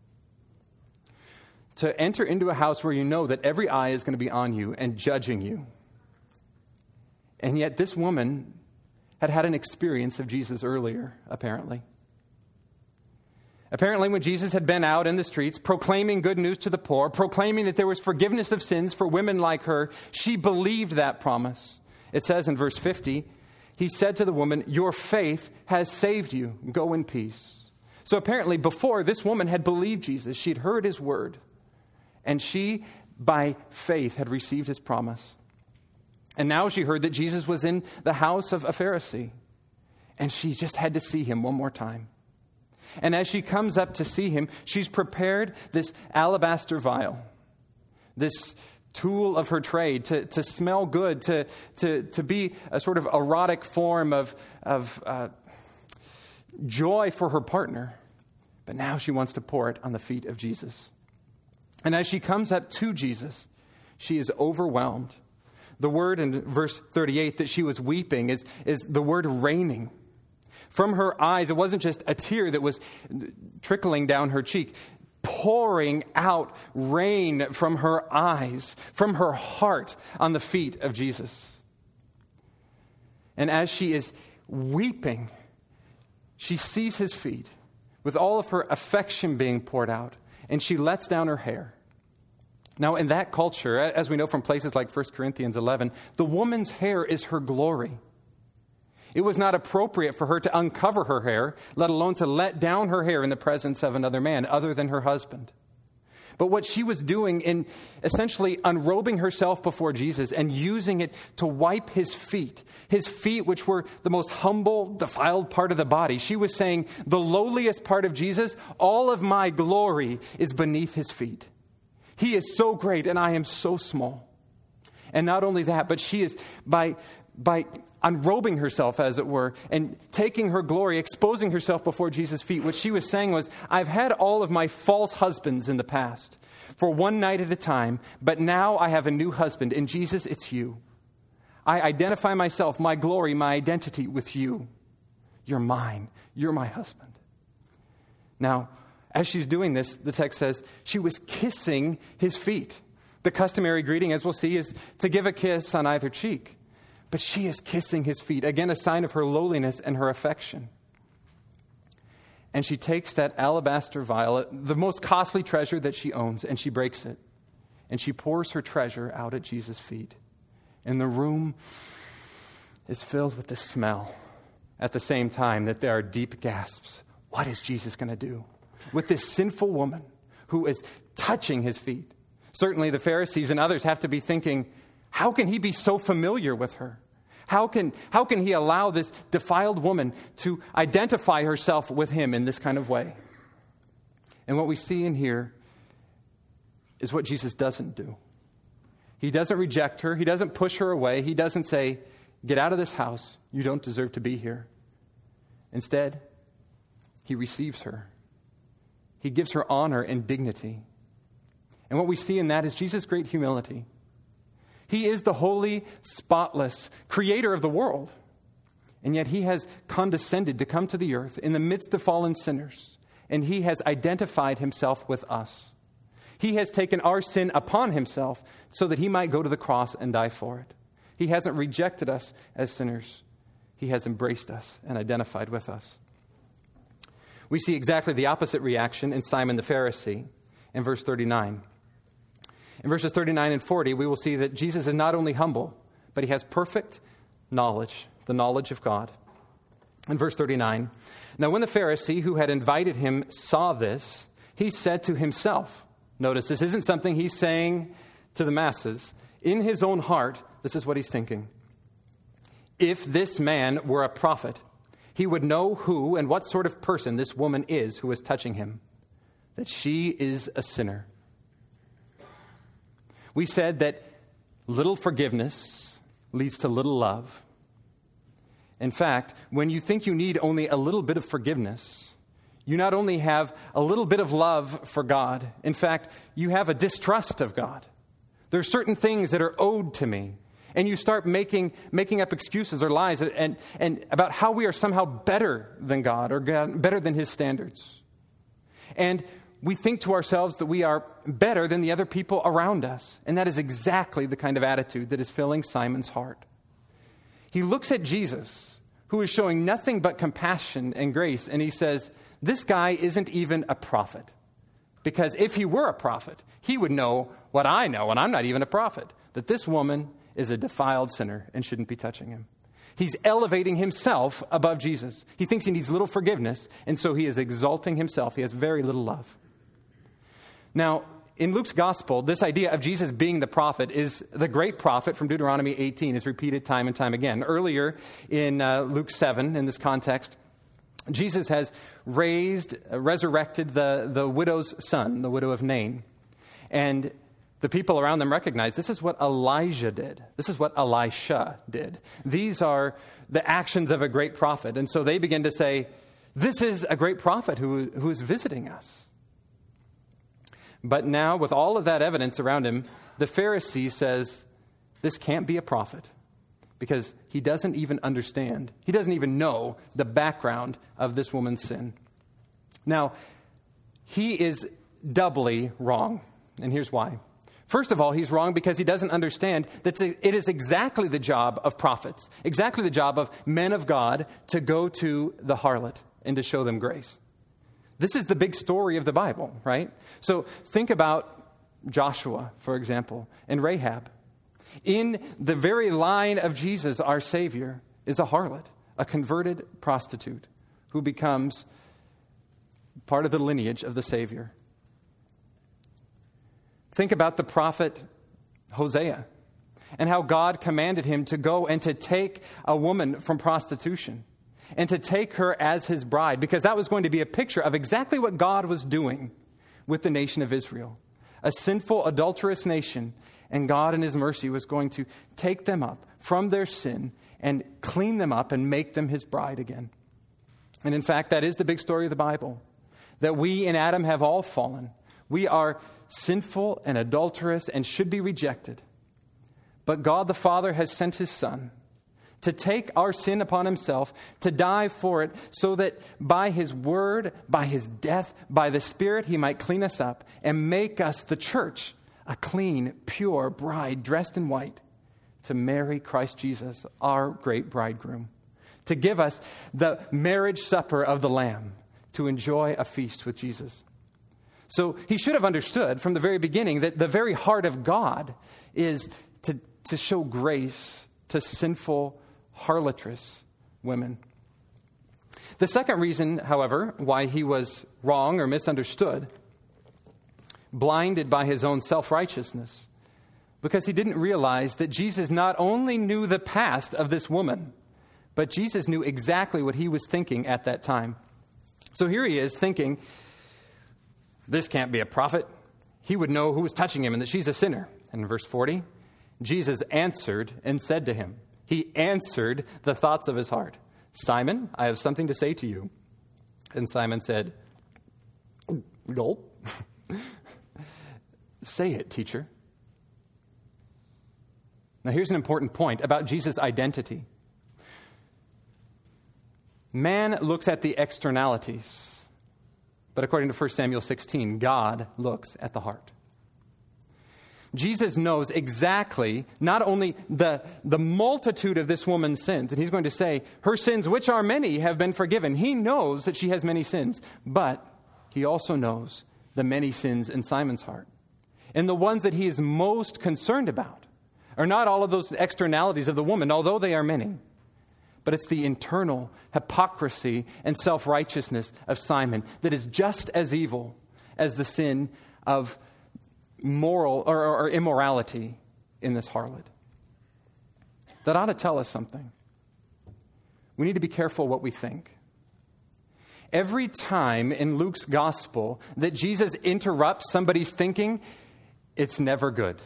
to enter into a house where you know that every eye is going to be on you and judging you. And yet this woman had had an experience of Jesus earlier, apparently. Apparently, when Jesus had been out in the streets proclaiming good news to the poor, proclaiming that there was forgiveness of sins for women like her, she believed that promise. It says in verse 50, he said to the woman, your faith has saved you. Go in peace. So apparently before, this woman had believed Jesus. She'd heard his word. And she, by faith, had received his promise. And now she heard that Jesus was in the house of a Pharisee. And she just had to see him one more time. And as she comes up to see him, she's prepared this alabaster vial, this tool of her trade to smell good, to be a sort of erotic form of joy for her partner. But now she wants to pour it on the feet of Jesus. And as she comes up to Jesus, she is overwhelmed. The word in verse 38 that she was weeping is the word raining. From her eyes, it wasn't just a tear that was trickling down her cheek, pouring out rain from her eyes, from her heart on the feet of Jesus. And as she is weeping, she sees his feet with all of her affection being poured out, and she lets down her hair. Now, in that culture, as we know from places like 1 Corinthians 11, the woman's hair is her glory. It was not appropriate for her to uncover her hair, let alone to let down her hair in the presence of another man other than her husband. But what she was doing in essentially unrobing herself before Jesus and using it to wipe his feet which were the most humble, defiled part of the body. She was saying, the lowliest part of Jesus, all of my glory is beneath his feet. He is so great and I am so small. And not only that, but she is by unrobing herself, as it were, and taking her glory, exposing herself before Jesus' feet. What she was saying was, I've had all of my false husbands in the past for one night at a time, but now I have a new husband. And Jesus, it's you. I identify myself, my glory, my identity with you. You're mine. You're my husband. Now, as she's doing this, the text says, she was kissing his feet. The customary greeting, as we'll see, is to give a kiss on either cheek. But she is kissing his feet. Again, a sign of her lowliness and her affection. And she takes that alabaster vial, the most costly treasure that she owns, and she breaks it. And she pours her treasure out at Jesus' feet. And the room is filled with the smell. At the same time that there are deep gasps. What is Jesus going to do with this sinful woman who is touching his feet? Certainly the Pharisees and others have to be thinking, how can he be so familiar with her? How can he allow this defiled woman to identify herself with him in this kind of way? And what we see in here is what Jesus doesn't do. He doesn't reject her. He doesn't push her away. He doesn't say, get out of this house. You don't deserve to be here. Instead, he receives her. He gives her honor and dignity. And what we see in that is Jesus' great humility. He is the holy, spotless creator of the world. And yet he has condescended to come to the earth in the midst of fallen sinners. And he has identified himself with us. He has taken our sin upon himself so that he might go to the cross and die for it. He hasn't rejected us as sinners. He has embraced us and identified with us. We see exactly the opposite reaction in Simon the Pharisee in verse 39. In verses 39 and 40, we will see that Jesus is not only humble, but he has perfect knowledge, the knowledge of God. In verse 39, now when the Pharisee who had invited him saw this, he said to himself, notice this isn't something he's saying to the masses. In his own heart, this is what he's thinking. If this man were a prophet, he would know who and what sort of person this woman is who is touching him, that she is a sinner. We said that little forgiveness leads to little love. In fact, when you think you need only a little bit of forgiveness, you not only have a little bit of love for God, in fact, you have a distrust of God. There are certain things that are owed to me. And you start making up excuses or lies and about how we are somehow better than God or better than his standards. And we think to ourselves that we are better than the other people around us. And that is exactly the kind of attitude that is filling Simon's heart. He looks at Jesus, who is showing nothing but compassion and grace, and he says, this guy isn't even a prophet. Because if he were a prophet, he would know what I know, and I'm not even a prophet, that this woman is a defiled sinner and shouldn't be touching him. He's elevating himself above Jesus. He thinks he needs little forgiveness, and so he is exalting himself. He has very little love. Now, in Luke's gospel, this idea of Jesus being the prophet is the great prophet from Deuteronomy 18 is repeated time and time again. Earlier in Luke 7, in this context, Jesus has resurrected the widow's son, the widow of Nain. And the people around them recognize this is what Elijah did. This is what Elisha did. These are the actions of a great prophet. And so they begin to say, this is a great prophet who is visiting us. But now, with all of that evidence around him, the Pharisee says, this can't be a prophet because he doesn't even understand. He doesn't even know the background of this woman's sin. Now, he is doubly wrong, and here's why. First of all, he's wrong because he doesn't understand that it is exactly the job of prophets, exactly the job of men of God to go to the harlot and to show them grace. This is the big story of the Bible, right? So think about Joshua, for example, and Rahab. In the very line of Jesus, our Savior, is a harlot, a converted prostitute who becomes part of the lineage of the Savior. Think about the prophet Hosea and how God commanded him to go and to take a woman from prostitution and to take her as his bride, because that was going to be a picture of exactly what God was doing with the nation of Israel. A sinful, adulterous nation, and God in his mercy was going to take them up from their sin and clean them up and make them his bride again. And in fact, that is the big story of the Bible, that we in Adam have all fallen. We are sinful and adulterous and should be rejected. But God the Father has sent his Son to take our sin upon himself, to die for it, so that by his word, by his death, by the Spirit, he might clean us up and make us, the church, a clean, pure bride dressed in white to marry Christ Jesus, our great bridegroom, to give us the marriage supper of the Lamb, to enjoy a feast with Jesus. So he should have understood from the very beginning that the very heart of God is to show grace to sinful, harlotrous women. The second reason, however, why he was wrong or misunderstood, blinded by his own self-righteousness, because he didn't realize that Jesus not only knew the past of this woman, but Jesus knew exactly what he was thinking at that time. So here he is thinking, this can't be a prophet. He would know who was touching him and that she's a sinner. And in verse 40, Jesus answered and said to him, he answered the thoughts of his heart. Simon, I have something to say to you. And Simon said, gulp. Say it, teacher. Now here's an important point about Jesus' identity. Man looks at the externalities, but according to 1 Samuel 16, God looks at the heart. Jesus knows exactly not only the multitude of this woman's sins, and he's going to say, her sins, which are many, have been forgiven. He knows that she has many sins, but he also knows the many sins in Simon's heart. And the ones that he is most concerned about are not all of those externalities of the woman, although they are many, but it's the internal hypocrisy and self-righteousness of Simon that is just as evil as the sin of moral or immorality in this harlot. That ought to tell us something. We need to be careful what we think. Every time in Luke's gospel that Jesus interrupts somebody's thinking, it's never good.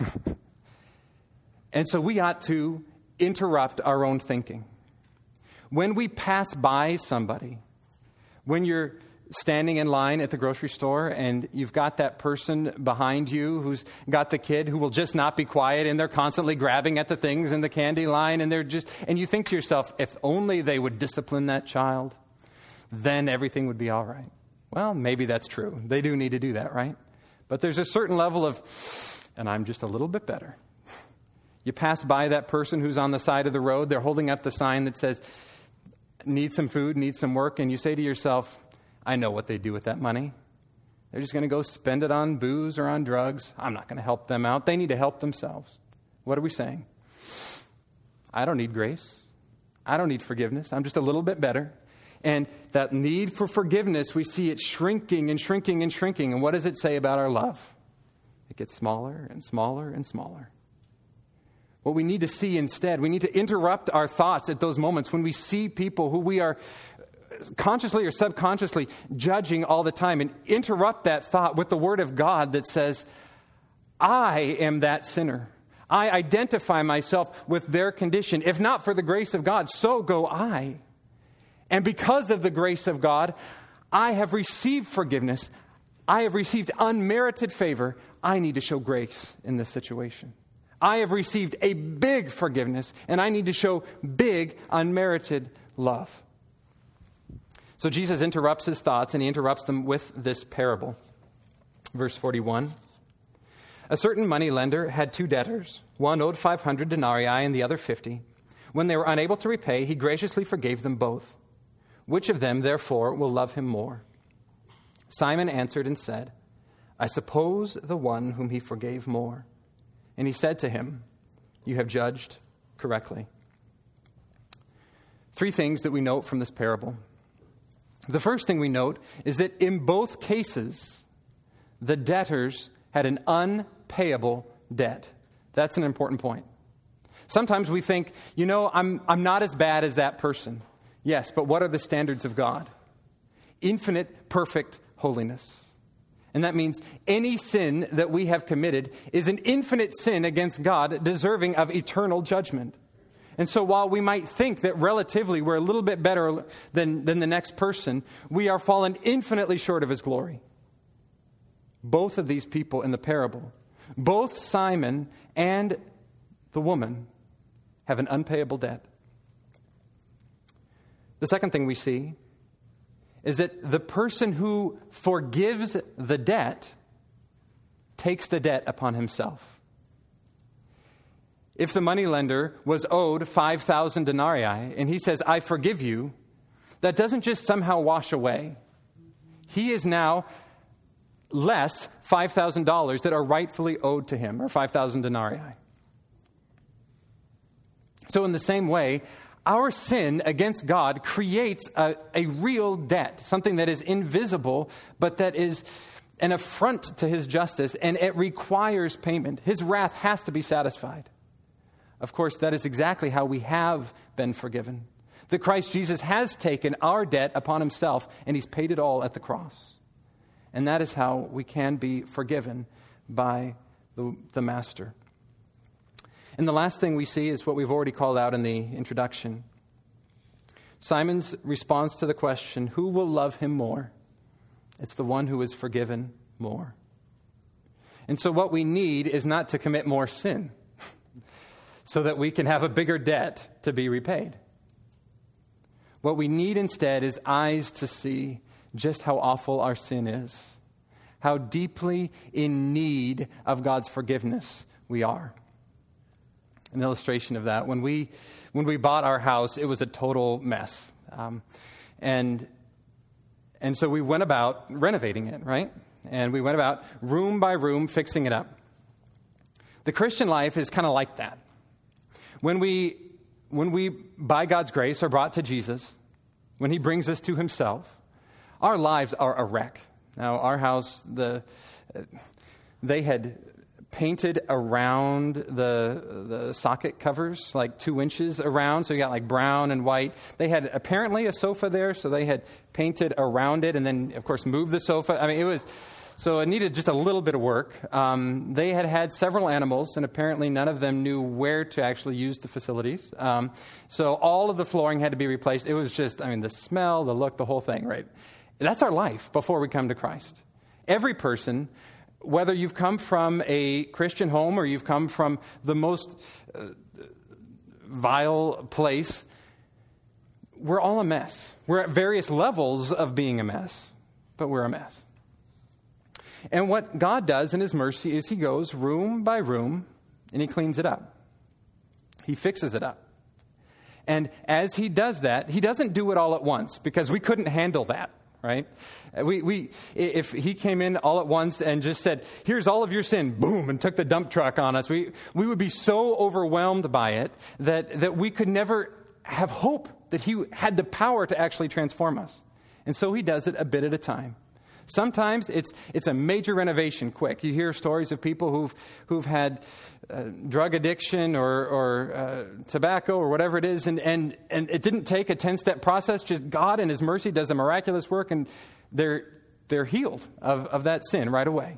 And so we ought to interrupt our own thinking. When we pass by somebody, when you're standing in line at the grocery store and you've got that person behind you who's got the kid who will just not be quiet and they're constantly grabbing at the things in the candy line and and you think to yourself, if only they would discipline that child, then everything would be all right. Well, maybe that's true. They do need to do that, right? But there's a certain level of, and I'm just a little bit better. You pass by that person who's on the side of the road, they're holding up the sign that says, need some food, need some work, and you say to yourself, I know what they do with that money. They're just going to go spend it on booze or on drugs. I'm not going to help them out. They need to help themselves. What are we saying? I don't need grace. I don't need forgiveness. I'm just a little bit better. And that need for forgiveness, we see it shrinking and shrinking and shrinking. And what does it say about our love? It gets smaller and smaller and smaller. What we need to see instead, we need to interrupt our thoughts at those moments when we see people who we are consciously or subconsciously judging all the time, and interrupt that thought with the Word of God that says, I am that sinner. I identify myself with their condition. If not for the grace of God, so go I. And because of the grace of God, I have received forgiveness. I have received unmerited favor. I need to show grace in this situation. I have received a big forgiveness, and I need to show big unmerited love. So Jesus interrupts his thoughts, and he interrupts them with this parable. Verse 41. A certain moneylender had 2 debtors. One owed 500 denarii and the other 50. When they were unable to repay, he graciously forgave them both. Which of them, therefore, will love him more? Simon answered and said, I suppose the one whom he forgave more. And he said to him, you have judged correctly. 3 things that we note from this parable. The first thing we note is that in both cases, the debtors had an unpayable debt. That's an important point. Sometimes we think, I'm not as bad as that person. Yes, but what are the standards of God? Infinite, perfect holiness. And that means any sin that we have committed is an infinite sin against God, deserving of eternal judgment. And so while we might think that relatively we're a little bit better than the next person, we are fallen infinitely short of his glory. Both of these people in the parable, both Simon and the woman, have an unpayable debt. The second thing we see is that the person who forgives the debt takes the debt upon himself. If the moneylender was owed 5,000 denarii and he says, I forgive you, that doesn't just somehow wash away. He is now less $5,000 that are rightfully owed to him, or 5,000 denarii. So in the same way, our sin against God creates a real debt, something that is invisible, but that is an affront to his justice, and it requires payment. His wrath has to be satisfied. Of course, that is exactly how we have been forgiven. That Christ Jesus has taken our debt upon himself, and he's paid it all at the cross. And that is how we can be forgiven by the Master. And the last thing we see is what we've already called out in the introduction. Simon's response to the question, who will love him more? It's the one who is forgiven more. And so what we need is not to commit more sin so that we can have a bigger debt to be repaid. What we need instead is eyes to see just how awful our sin is, how deeply in need of God's forgiveness we are. An illustration of that, when we bought our house, it was a total mess. And so we went about renovating it, right? And we went about room by room fixing it up. The Christian life is kind of like that. When we, by God's grace, are brought to Jesus, when he brings us to himself, our lives are a wreck. Now, our house, they had painted around the socket covers, like 2 inches around, so you got like brown and white. They had apparently a sofa there, so they had painted around it and then, of course, moved the sofa. I mean, so it needed just a little bit of work. They had several animals, and apparently none of them knew where to actually use the facilities. So all of the flooring had to be replaced. It was just, the smell, the look, the whole thing, right? That's our life before we come to Christ. Every person, whether you've come from a Christian home or you've come from the most vile place, we're all a mess. We're at various levels of being a mess, but we're a mess. And what God does in his mercy is he goes room by room and he cleans it up. He fixes it up. And as he does that, he doesn't do it all at once because we couldn't handle that, right? If he came in all at once and just said, here's all of your sin, boom, and took the dump truck on us, we would be so overwhelmed by it that we could never have hope that he had the power to actually transform us. And so he does it a bit at a time. Sometimes it's a major renovation quick. You hear stories of people who've had drug addiction or tobacco or whatever it is, and it didn't take a 10-step process. Just God in his mercy does a miraculous work, and they're healed of that sin right away.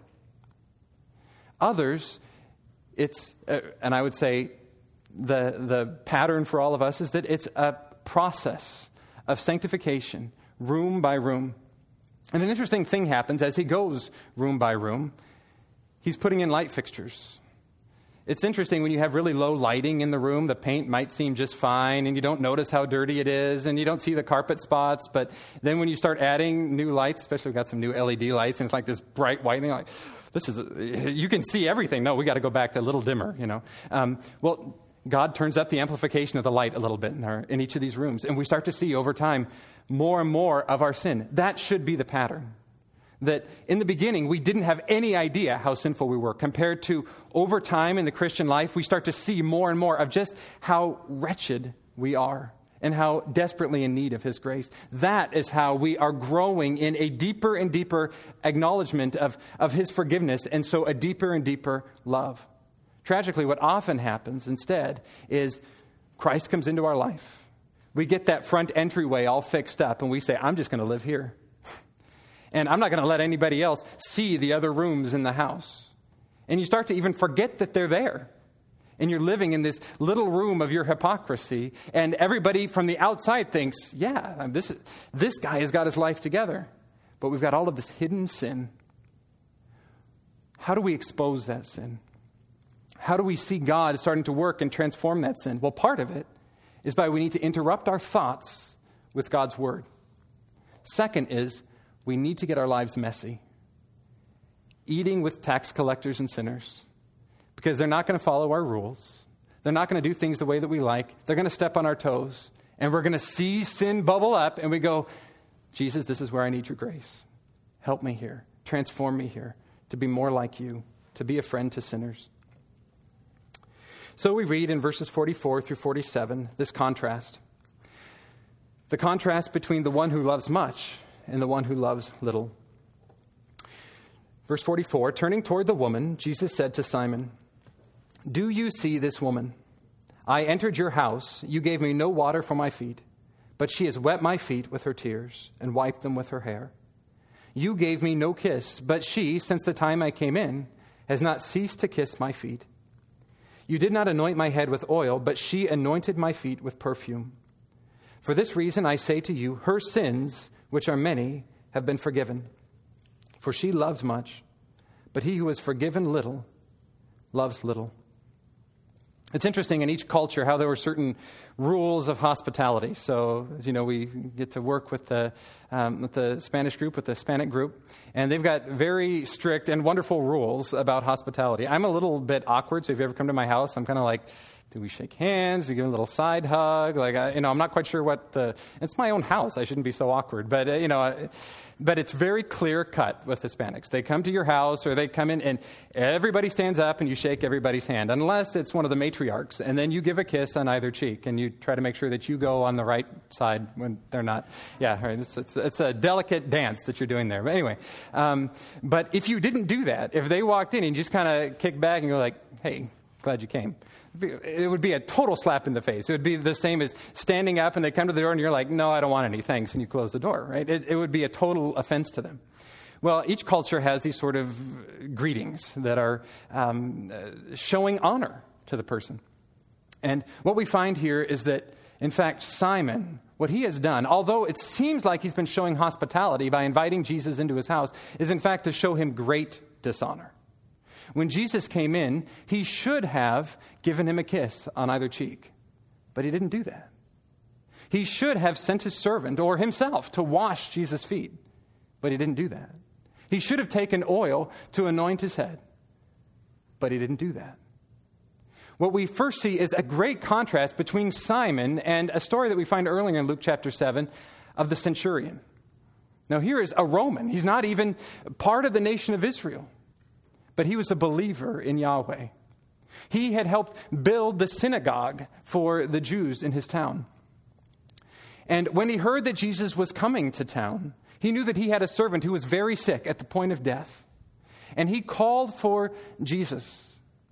Others, and I would say the pattern for all of us is that it's a process of sanctification, room by room. And an interesting thing happens as he goes room by room. He's putting in light fixtures. It's interesting when you have really low lighting in the room, the paint might seem just fine, and you don't notice how dirty it is, and you don't see the carpet spots. But then when you start adding new lights, especially we've got some new LED lights, and it's like this bright white thing, like, you can see everything. No, we got to go back to a little dimmer, Well, God turns up the amplification of the light a little bit in each of these rooms, and we start to see over time more and more of our sin. That should be the pattern. That in the beginning, we didn't have any idea how sinful we were. Compared to over time in the Christian life, we start to see more and more of just how wretched we are and how desperately in need of his grace. That is how we are growing in a deeper and deeper acknowledgement of his forgiveness, and so a deeper and deeper love. Tragically, what often happens instead is Christ comes into our life. We get that front entryway all fixed up, and we say, I'm just going to live here. And I'm not going to let anybody else see the other rooms in the house. And you start to even forget that they're there. And you're living in this little room of your hypocrisy, and everybody from the outside thinks, yeah, this guy has got his life together. But we've got all of this hidden sin. How do we expose that sin? How do we see God starting to work and transform that sin? Well, part of it is we need to interrupt our thoughts with God's word. Second is we need to get our lives messy. Eating with tax collectors and sinners, because they're not going to follow our rules. They're not going to do things the way that we like. They're going to step on our toes, and we're going to see sin bubble up, and we go, Jesus, this is where I need your grace. Help me here. Transform me here to be more like you, to be a friend to sinners. So we read in verses 44 through 47 this contrast. The contrast between the one who loves much and the one who loves little. Verse 44, turning toward the woman, Jesus said to Simon, "Do you see this woman? I entered your house. You gave me no water for my feet, but she has wet my feet with her tears and wiped them with her hair. You gave me no kiss, but she, since the time I came in, has not ceased to kiss my feet. You did not anoint my head with oil, but she anointed my feet with perfume. For this reason I say to you, her sins, which are many, have been forgiven. For she loved much, but he who is forgiven little loves little." It's interesting in each culture how there were certain rules of hospitality. So, as you know, we get to work with the Spanish group, with the Hispanic group, and they've got very strict and wonderful rules about hospitality. I'm a little bit awkward, so if you ever come to my house, I'm kind of like, do we shake hands? Do we give a little side hug? I'm not quite sure it's my own house. I shouldn't be so awkward. But, but it's very clear cut with Hispanics. They come to your house or they come in and everybody stands up and you shake everybody's hand, unless it's one of the matriarchs. And then you give a kiss on either cheek and you try to make sure that you go on the right side when they're not. Yeah, right. It's a delicate dance that you're doing there. But anyway, but if you didn't do that, if they walked in and you just kind of kick back and go like, "Hey, glad you came," it would be a total slap in the face. It would be the same as standing up and they come to the door and you're like, "No, I don't want any, thanks," and you close the door, right? It would be a total offense to them. Well, each culture has these sort of greetings that are showing honor to the person. And what we find here is that, in fact, Simon, what he has done, although it seems like he's been showing hospitality by inviting Jesus into his house, is in fact to show him great dishonor. When Jesus came in, he should have given him a kiss on either cheek, but he didn't do that. He should have sent his servant or himself to wash Jesus' feet, but he didn't do that. He should have taken oil to anoint his head, but he didn't do that. What we first see is a great contrast between Simon and a story that we find earlier in Luke chapter 7 of the centurion. Now, here is a Roman. He's not even part of the nation of Israel, but he was a believer in Yahweh. He had helped build the synagogue for the Jews in his town. And when he heard that Jesus was coming to town, he knew that he had a servant who was very sick at the point of death. And he called for Jesus.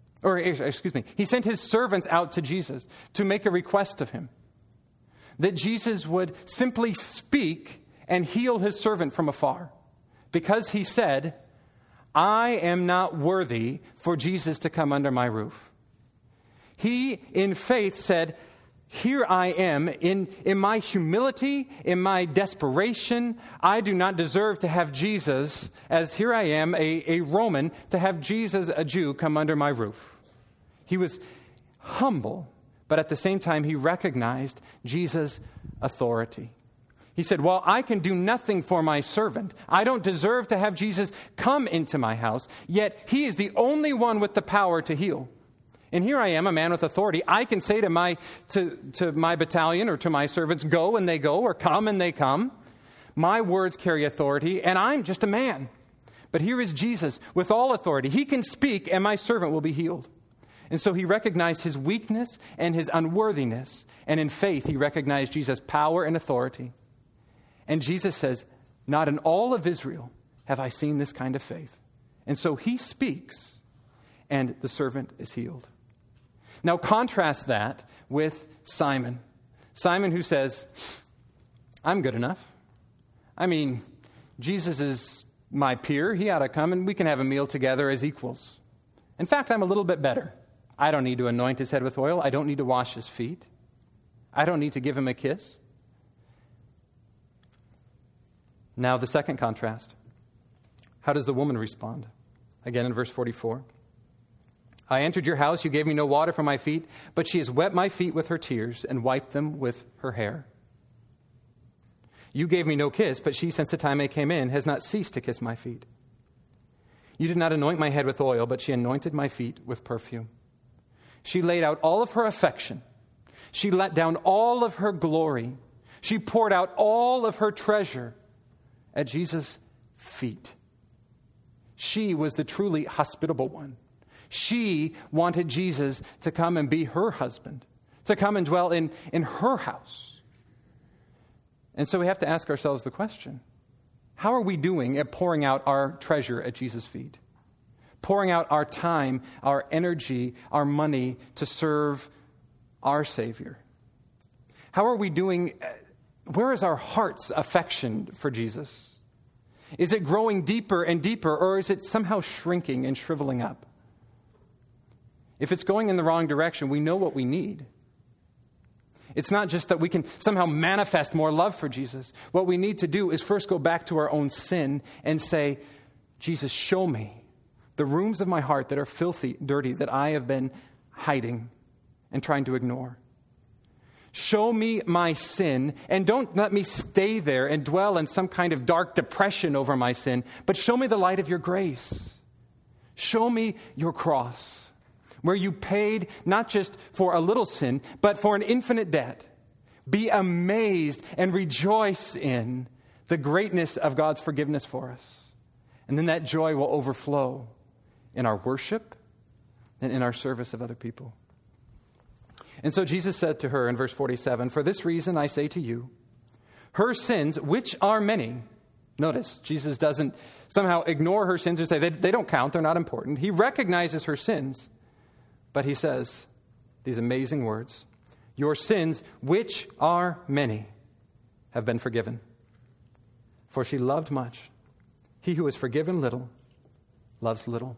He sent his servants out to Jesus to make a request of him, that Jesus would simply speak and heal his servant from afar. Because he said, "I am not worthy for Jesus to come under my roof." He, in faith, said, "Here I am, in my humility, in my desperation, I do not deserve to have Jesus, as here I am, a Roman, to have Jesus, a Jew, come under my roof." He was humble, but at the same time, he recognized Jesus' authority. He said, "Well, I can do nothing for my servant. I don't deserve to have Jesus come into my house, yet he is the only one with the power to heal. And here I am, a man with authority. I can say to my battalion or to my servants, 'Go,' and they go, or 'Come,' and they come. My words carry authority, and I'm just a man. But here is Jesus with all authority. He can speak, and my servant will be healed." And so he recognized his weakness and his unworthiness. And in faith, he recognized Jesus' power and authority. And Jesus says, "Not in all of Israel have I seen this kind of faith." And so he speaks, and the servant is healed. Now contrast that with Simon. Simon who says, "I'm good enough. I mean, Jesus is my peer. He ought to come and we can have a meal together as equals. In fact, I'm a little bit better. I don't need to anoint his head with oil. I don't need to wash his feet. I don't need to give him a kiss." Now the second contrast. How does the woman respond? Again in verse 44. "I entered your house. You gave me no water for my feet, but she has wet my feet with her tears and wiped them with her hair. You gave me no kiss, but she, since the time I came in, has not ceased to kiss my feet. You did not anoint my head with oil, but she anointed my feet with perfume. She laid out all of her affection. She let down all of her glory. She poured out all of her treasure at Jesus' feet. She was the truly hospitable one. She wanted Jesus to come and be her husband, to come and dwell in her house. And so we have to ask ourselves the question, How are we doing at pouring out our treasure at Jesus' feet? Pouring out our time, our energy, our money to serve our Savior? How are we doing? Where is our heart's affection for Jesus? Is it growing deeper and deeper, or is it somehow shrinking and shriveling up? If it's going in the wrong direction, we know what we need. It's not just that we can somehow manifest more love for Jesus. What we need to do is first go back to our own sin and say, Jesus, show me the rooms of my heart that are filthy, dirty, that I have been hiding and trying to ignore. Show me my sin, and don't let me stay there and dwell in some kind of dark depression over my sin, but show me the light of your grace. Show me your cross, where you paid not just for a little sin, but for an infinite debt. Be amazed and rejoice in the greatness of God's forgiveness for us. And then that joy will overflow in our worship and in our service of other people. And so Jesus said to her in verse 47, "For this reason I say to you, her sins, which are many," notice, Jesus doesn't somehow ignore her sins or say they don't count, they're not important. He recognizes her sins, but he says these amazing words, "Your sins, which are many, have been forgiven. For she loved much. He who is forgiven little loves little."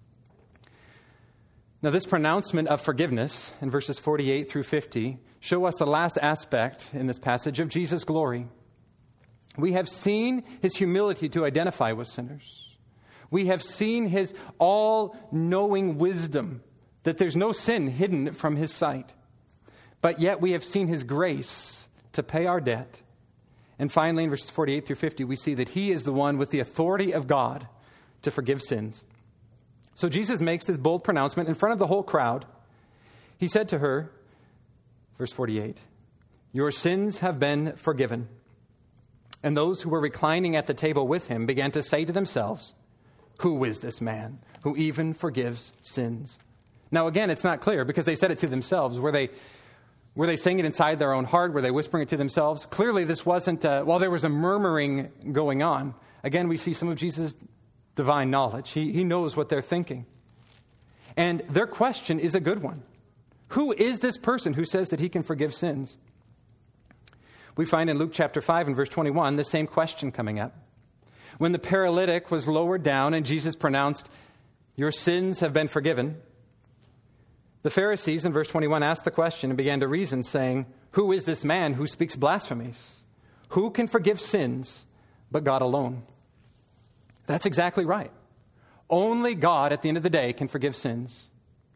Now, this pronouncement of forgiveness in verses 48 through 50 show us the last aspect in this passage of Jesus' glory. We have seen his humility to identify with sinners. We have seen his all-knowing wisdom, that there's no sin hidden from his sight. But yet we have seen his grace to pay our debt. And finally, in verses 48 through 50, we see that he is the one with the authority of God to forgive sins. So Jesus makes this bold pronouncement in front of the whole crowd. He said to her, verse 48, "Your sins have been forgiven." And those who were reclining at the table with him began to say to themselves, "Who is this man who even forgives sins?" Now, again, it's not clear because they said it to themselves. Were they saying it inside their own heart? Were they whispering it to themselves? Clearly, this wasn't, while there was a murmuring going on. Again, we see some of Jesus' divine knowledge. He knows what they're thinking. And their question is a good one. Who is this person who says that he can forgive sins? We find in Luke chapter 5 and verse 21 the same question coming up. When the paralytic was lowered down and Jesus pronounced, "Your sins have been forgiven," the Pharisees in verse 21 asked the question and began to reason, saying, "Who is this man who speaks blasphemies? Who can forgive sins but God alone?" That's exactly right. Only God, at the end of the day, can forgive sins.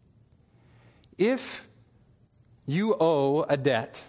If you owe a debt,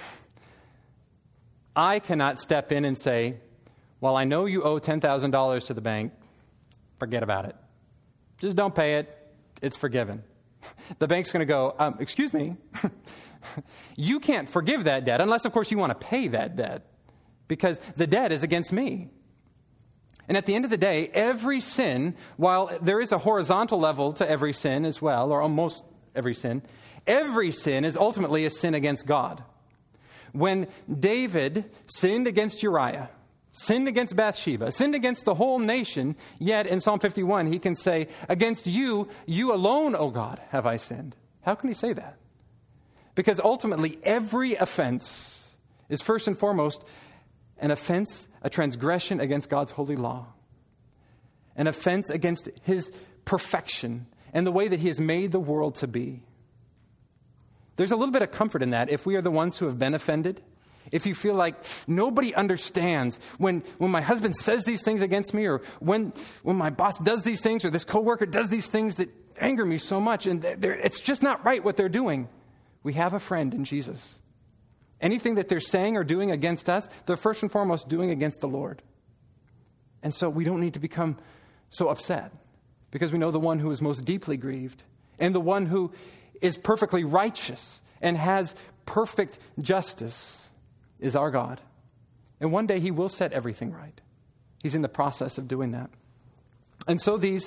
I cannot step in and say, "Well, I know you owe $10,000 to the bank. Forget about it. Just don't pay it. It's forgiven." The bank's going to go, "Excuse me, you can't forgive that debt unless, of course, you want to pay that debt because the debt is against me." And at the end of the day, every sin, while there is a horizontal level to every sin as well, or almost every sin is ultimately a sin against God. When David sinned against Uriah, sinned against Bathsheba, sinned against the whole nation, yet in Psalm 51 he can say, "Against you, you alone, O God, have I sinned." How can he say that? Because ultimately every offense is first and foremost an offense, a transgression against God's holy law, an offense against his perfection and the way that he has made the world to be. There's a little bit of comfort in that if we are the ones who have been offended. If you feel like nobody understands when my husband says these things against me, or when my boss does these things, or this coworker does these things that anger me so much, and it's just not right what they're doing. We have a friend in Jesus. Anything that they're saying or doing against us, they're first and foremost doing against the Lord. And so we don't need to become so upset because we know the one who is most deeply grieved and the one who is perfectly righteous and has perfect justice is our God. And one day he will set everything right. He's in the process of doing that. And so these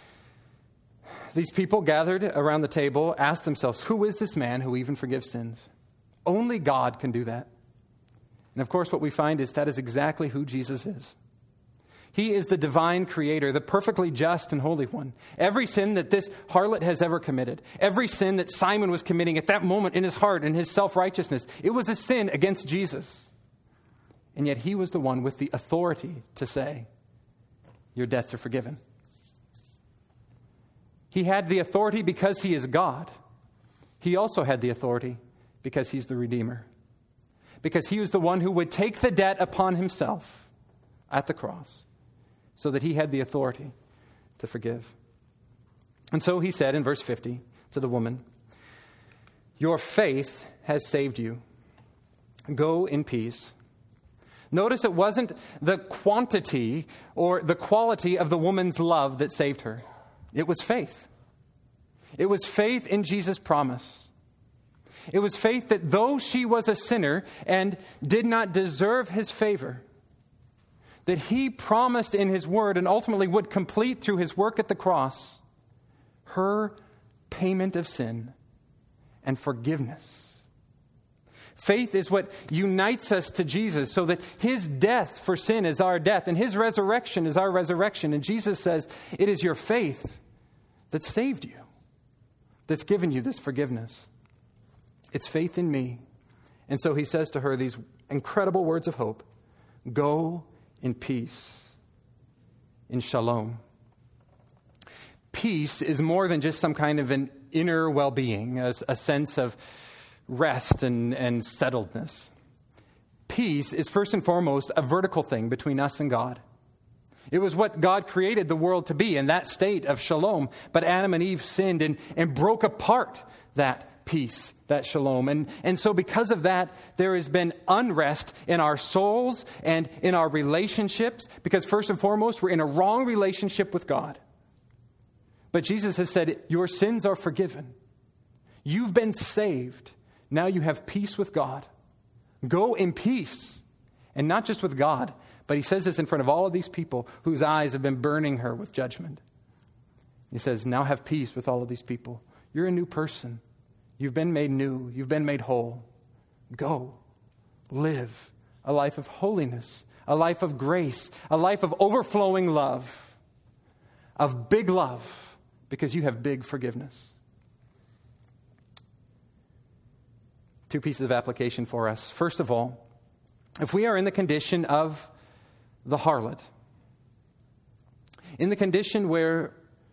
people gathered around the table asked themselves, "Who is this man who even forgives sins?" Only God can do that. And of course, what we find is that is exactly who Jesus is. He is the divine creator, the perfectly just and holy one. Every sin that this harlot has ever committed, every sin that Simon was committing at that moment in his heart and his self-righteousness, it was a sin against Jesus. And yet he was the one with the authority to say, your debts are forgiven. He had the authority because he is God. He also had the authority because he's the Redeemer. Because he was the one who would take the debt upon himself at the cross, so that he had the authority to forgive. And so he said in verse 50 to the woman, your faith has saved you. Go in peace. Notice it wasn't the quantity or the quality of the woman's love that saved her. It was faith. It was faith in Jesus' promise. It was faith that though she was a sinner and did not deserve his favor, that he promised in his word and ultimately would complete through his work at the cross, her payment of sin and forgiveness. Faith is what unites us to Jesus so that his death for sin is our death and his resurrection is our resurrection. And Jesus says, it is your faith that saved you, that's given you this forgiveness. It's faith in me. And so he says to her these incredible words of hope. Go in peace, in shalom. Peace is more than just some kind of an inner well-being, a sense of rest and settledness. Peace is first and foremost a vertical thing between us and God. It was what God created the world to be, in that state of shalom. But Adam and Eve sinned and broke apart that peace, that shalom. And so because of that, there has been unrest in our souls and in our relationships, because first and foremost, we're in a wrong relationship with God. But Jesus has said, your sins are forgiven. You've been saved. Now you have peace with God. Go in peace. And not just with God, but he says this in front of all of these people whose eyes have been burning her with judgment. He says, now have peace with all of these people. You're a new person. You've been made new. You've been made whole. Go. Live a life of holiness, a life of grace, a life of overflowing love, of big love, because you have big forgiveness. Two pieces of application for us. First of all, if we are in the condition of the harlot, in the condition where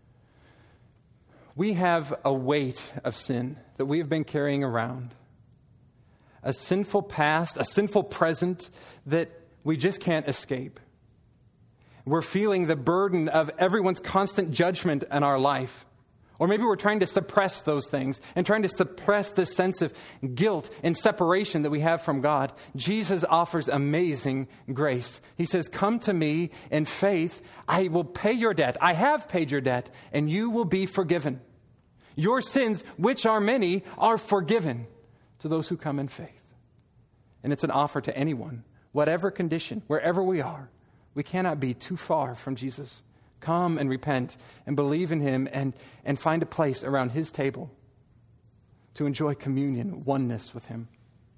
we have a weight of sin that we have been carrying around, a sinful past, a sinful present that we just can't escape. We're feeling the burden of everyone's constant judgment in our life. Or maybe we're trying to suppress those things and trying to suppress this sense of guilt and separation that we have from God. Jesus offers amazing grace. He says, come to me in faith. I will pay your debt. I have paid your debt, and you will be forgiven. Your sins, which are many, are forgiven to those who come in faith. And it's an offer to anyone, whatever condition, wherever we are. We cannot be too far from Jesus. Come and repent and believe in him and find a place around his table to enjoy communion, oneness with him.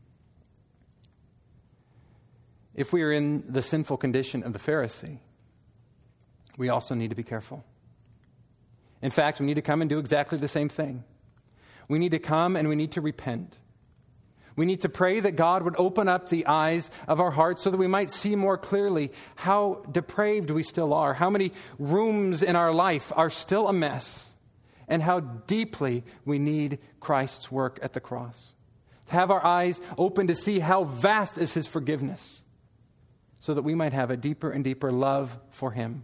If we are in the sinful condition of the Pharisee, we also need to be careful. In fact, we need to come and do exactly the same thing. We need to come and we need to repent. We need to pray that God would open up the eyes of our hearts so that we might see more clearly how depraved we still are, how many rooms in our life are still a mess, and how deeply we need Christ's work at the cross. To have our eyes open to see how vast is his forgiveness, so that we might have a deeper and deeper love for him.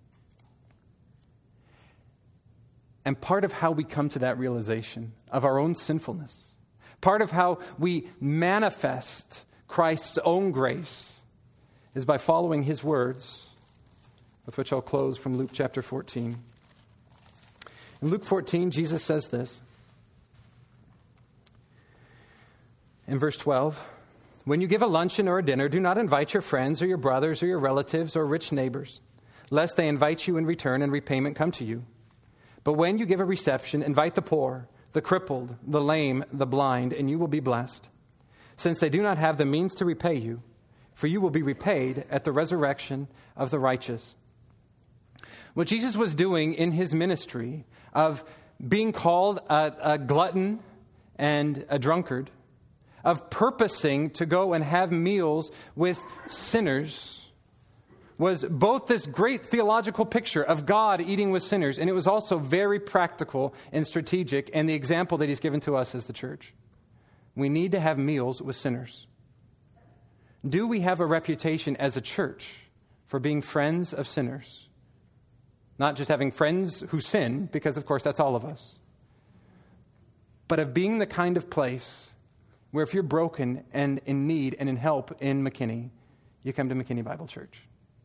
And part of how we come to that realization of our own sinfulness, part of how we manifest Christ's own grace, is by following his words, with which I'll close from Luke chapter 14. In Luke 14, Jesus says this. In verse 12, when you give a luncheon or a dinner, do not invite your friends or your brothers or your relatives or rich neighbors, lest they invite you in return and repayment come to you. But when you give a reception, invite the poor, the crippled, the lame, the blind, and you will be blessed, since they do not have the means to repay you, for you will be repaid at the resurrection of the righteous. What Jesus was doing in his ministry of being called a glutton and a drunkard, of purposing to go and have meals with sinners, was both this great theological picture of God eating with sinners, and it was also very practical and strategic, and the example that he's given to us as the church. We need to have meals with sinners. Do we have a reputation as a church for being friends of sinners? Not just having friends who sin, because of course that's all of us, but of being the kind of place where if you're broken and in need and in help in McKinney, you come to McKinney Bible Church.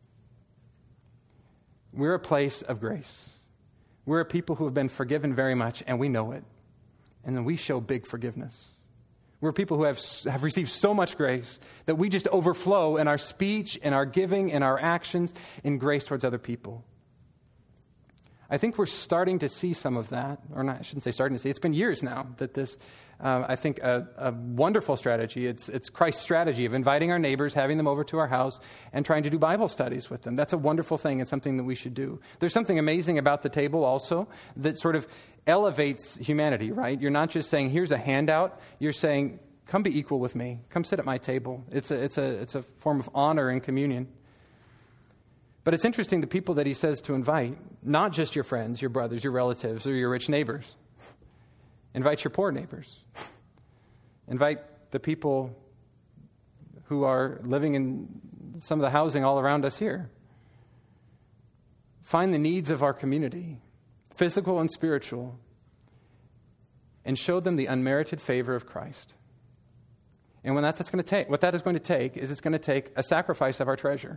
We're a place of grace. We're a people who have been forgiven very much, and we know it. And then we show big forgiveness. We're people who have received so much grace that we just overflow in our speech, in our giving, in our actions, in grace towards other people. I think we're starting to see some of that, or not, I shouldn't say starting to see. It's been years now that this, I think, a wonderful strategy. It's Christ's strategy of inviting our neighbors, having them over to our house, and trying to do Bible studies with them. That's a wonderful thing and something that we should do. There's something amazing about the table also that sort of elevates humanity, right? You're not just saying, here's a handout. You're saying, come be equal with me. Come sit at my table. It's a form of honor and communion. But it's interesting, the people that he says to invite, not just your friends, your brothers, your relatives, or your rich neighbors. Invite your poor neighbors. Invite the people who are living in some of the housing all around us here. Find the needs of our community, physical and spiritual, and show them the unmerited favor of Christ. And what that is going to take is it's going to take a sacrifice of our treasure.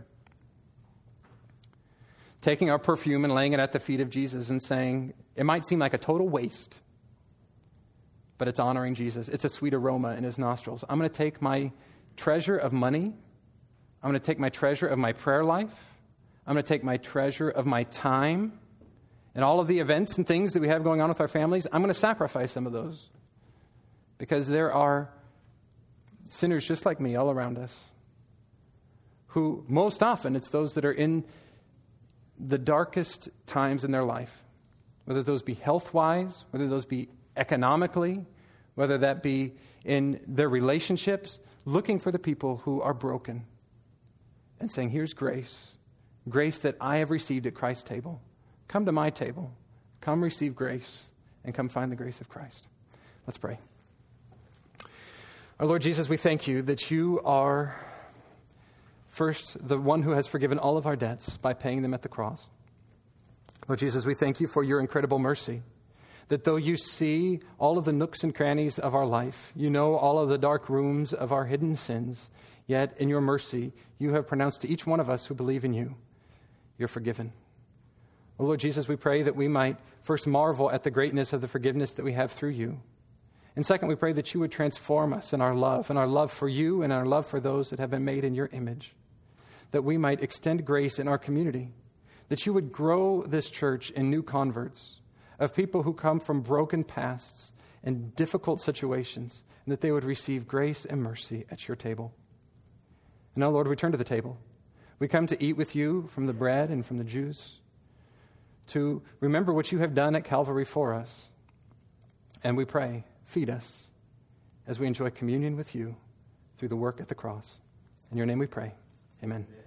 Taking our perfume and laying it at the feet of Jesus and saying, it might seem like a total waste, but it's honoring Jesus. It's a sweet aroma in his nostrils. I'm going to take my treasure of money. I'm going to take my treasure of my prayer life. I'm going to take my treasure of my time and all of the events and things that we have going on with our families. I'm going to sacrifice some of those because there are sinners just like me all around us who most often it's those that are in the darkest times in their life, whether those be health-wise, whether those be economically, whether that be in their relationships, looking for the people who are broken and saying, here's grace that I have received at Christ's table. Come to my table. Come receive grace and come find the grace of Christ. Let's pray. Our Lord Jesus, we thank you that you are first, the one who has forgiven all of our debts by paying them at the cross. Lord Jesus, we thank you for your incredible mercy, that though you see all of the nooks and crannies of our life, you know all of the dark rooms of our hidden sins, yet in your mercy, you have pronounced to each one of us who believe in you, you're forgiven. Oh, Lord Jesus, we pray that we might first marvel at the greatness of the forgiveness that we have through you. And second, we pray that you would transform us in our love for you and our love for those that have been made in your image, that we might extend grace in our community, that you would grow this church in new converts of people who come from broken pasts and difficult situations, and that they would receive grace and mercy at your table. And now, Lord, we turn to the table. We come to eat with you from the bread and from the juice, to remember what you have done at Calvary for us. And we pray, feed us as we enjoy communion with you through the work at the cross. In your name we pray. Amen.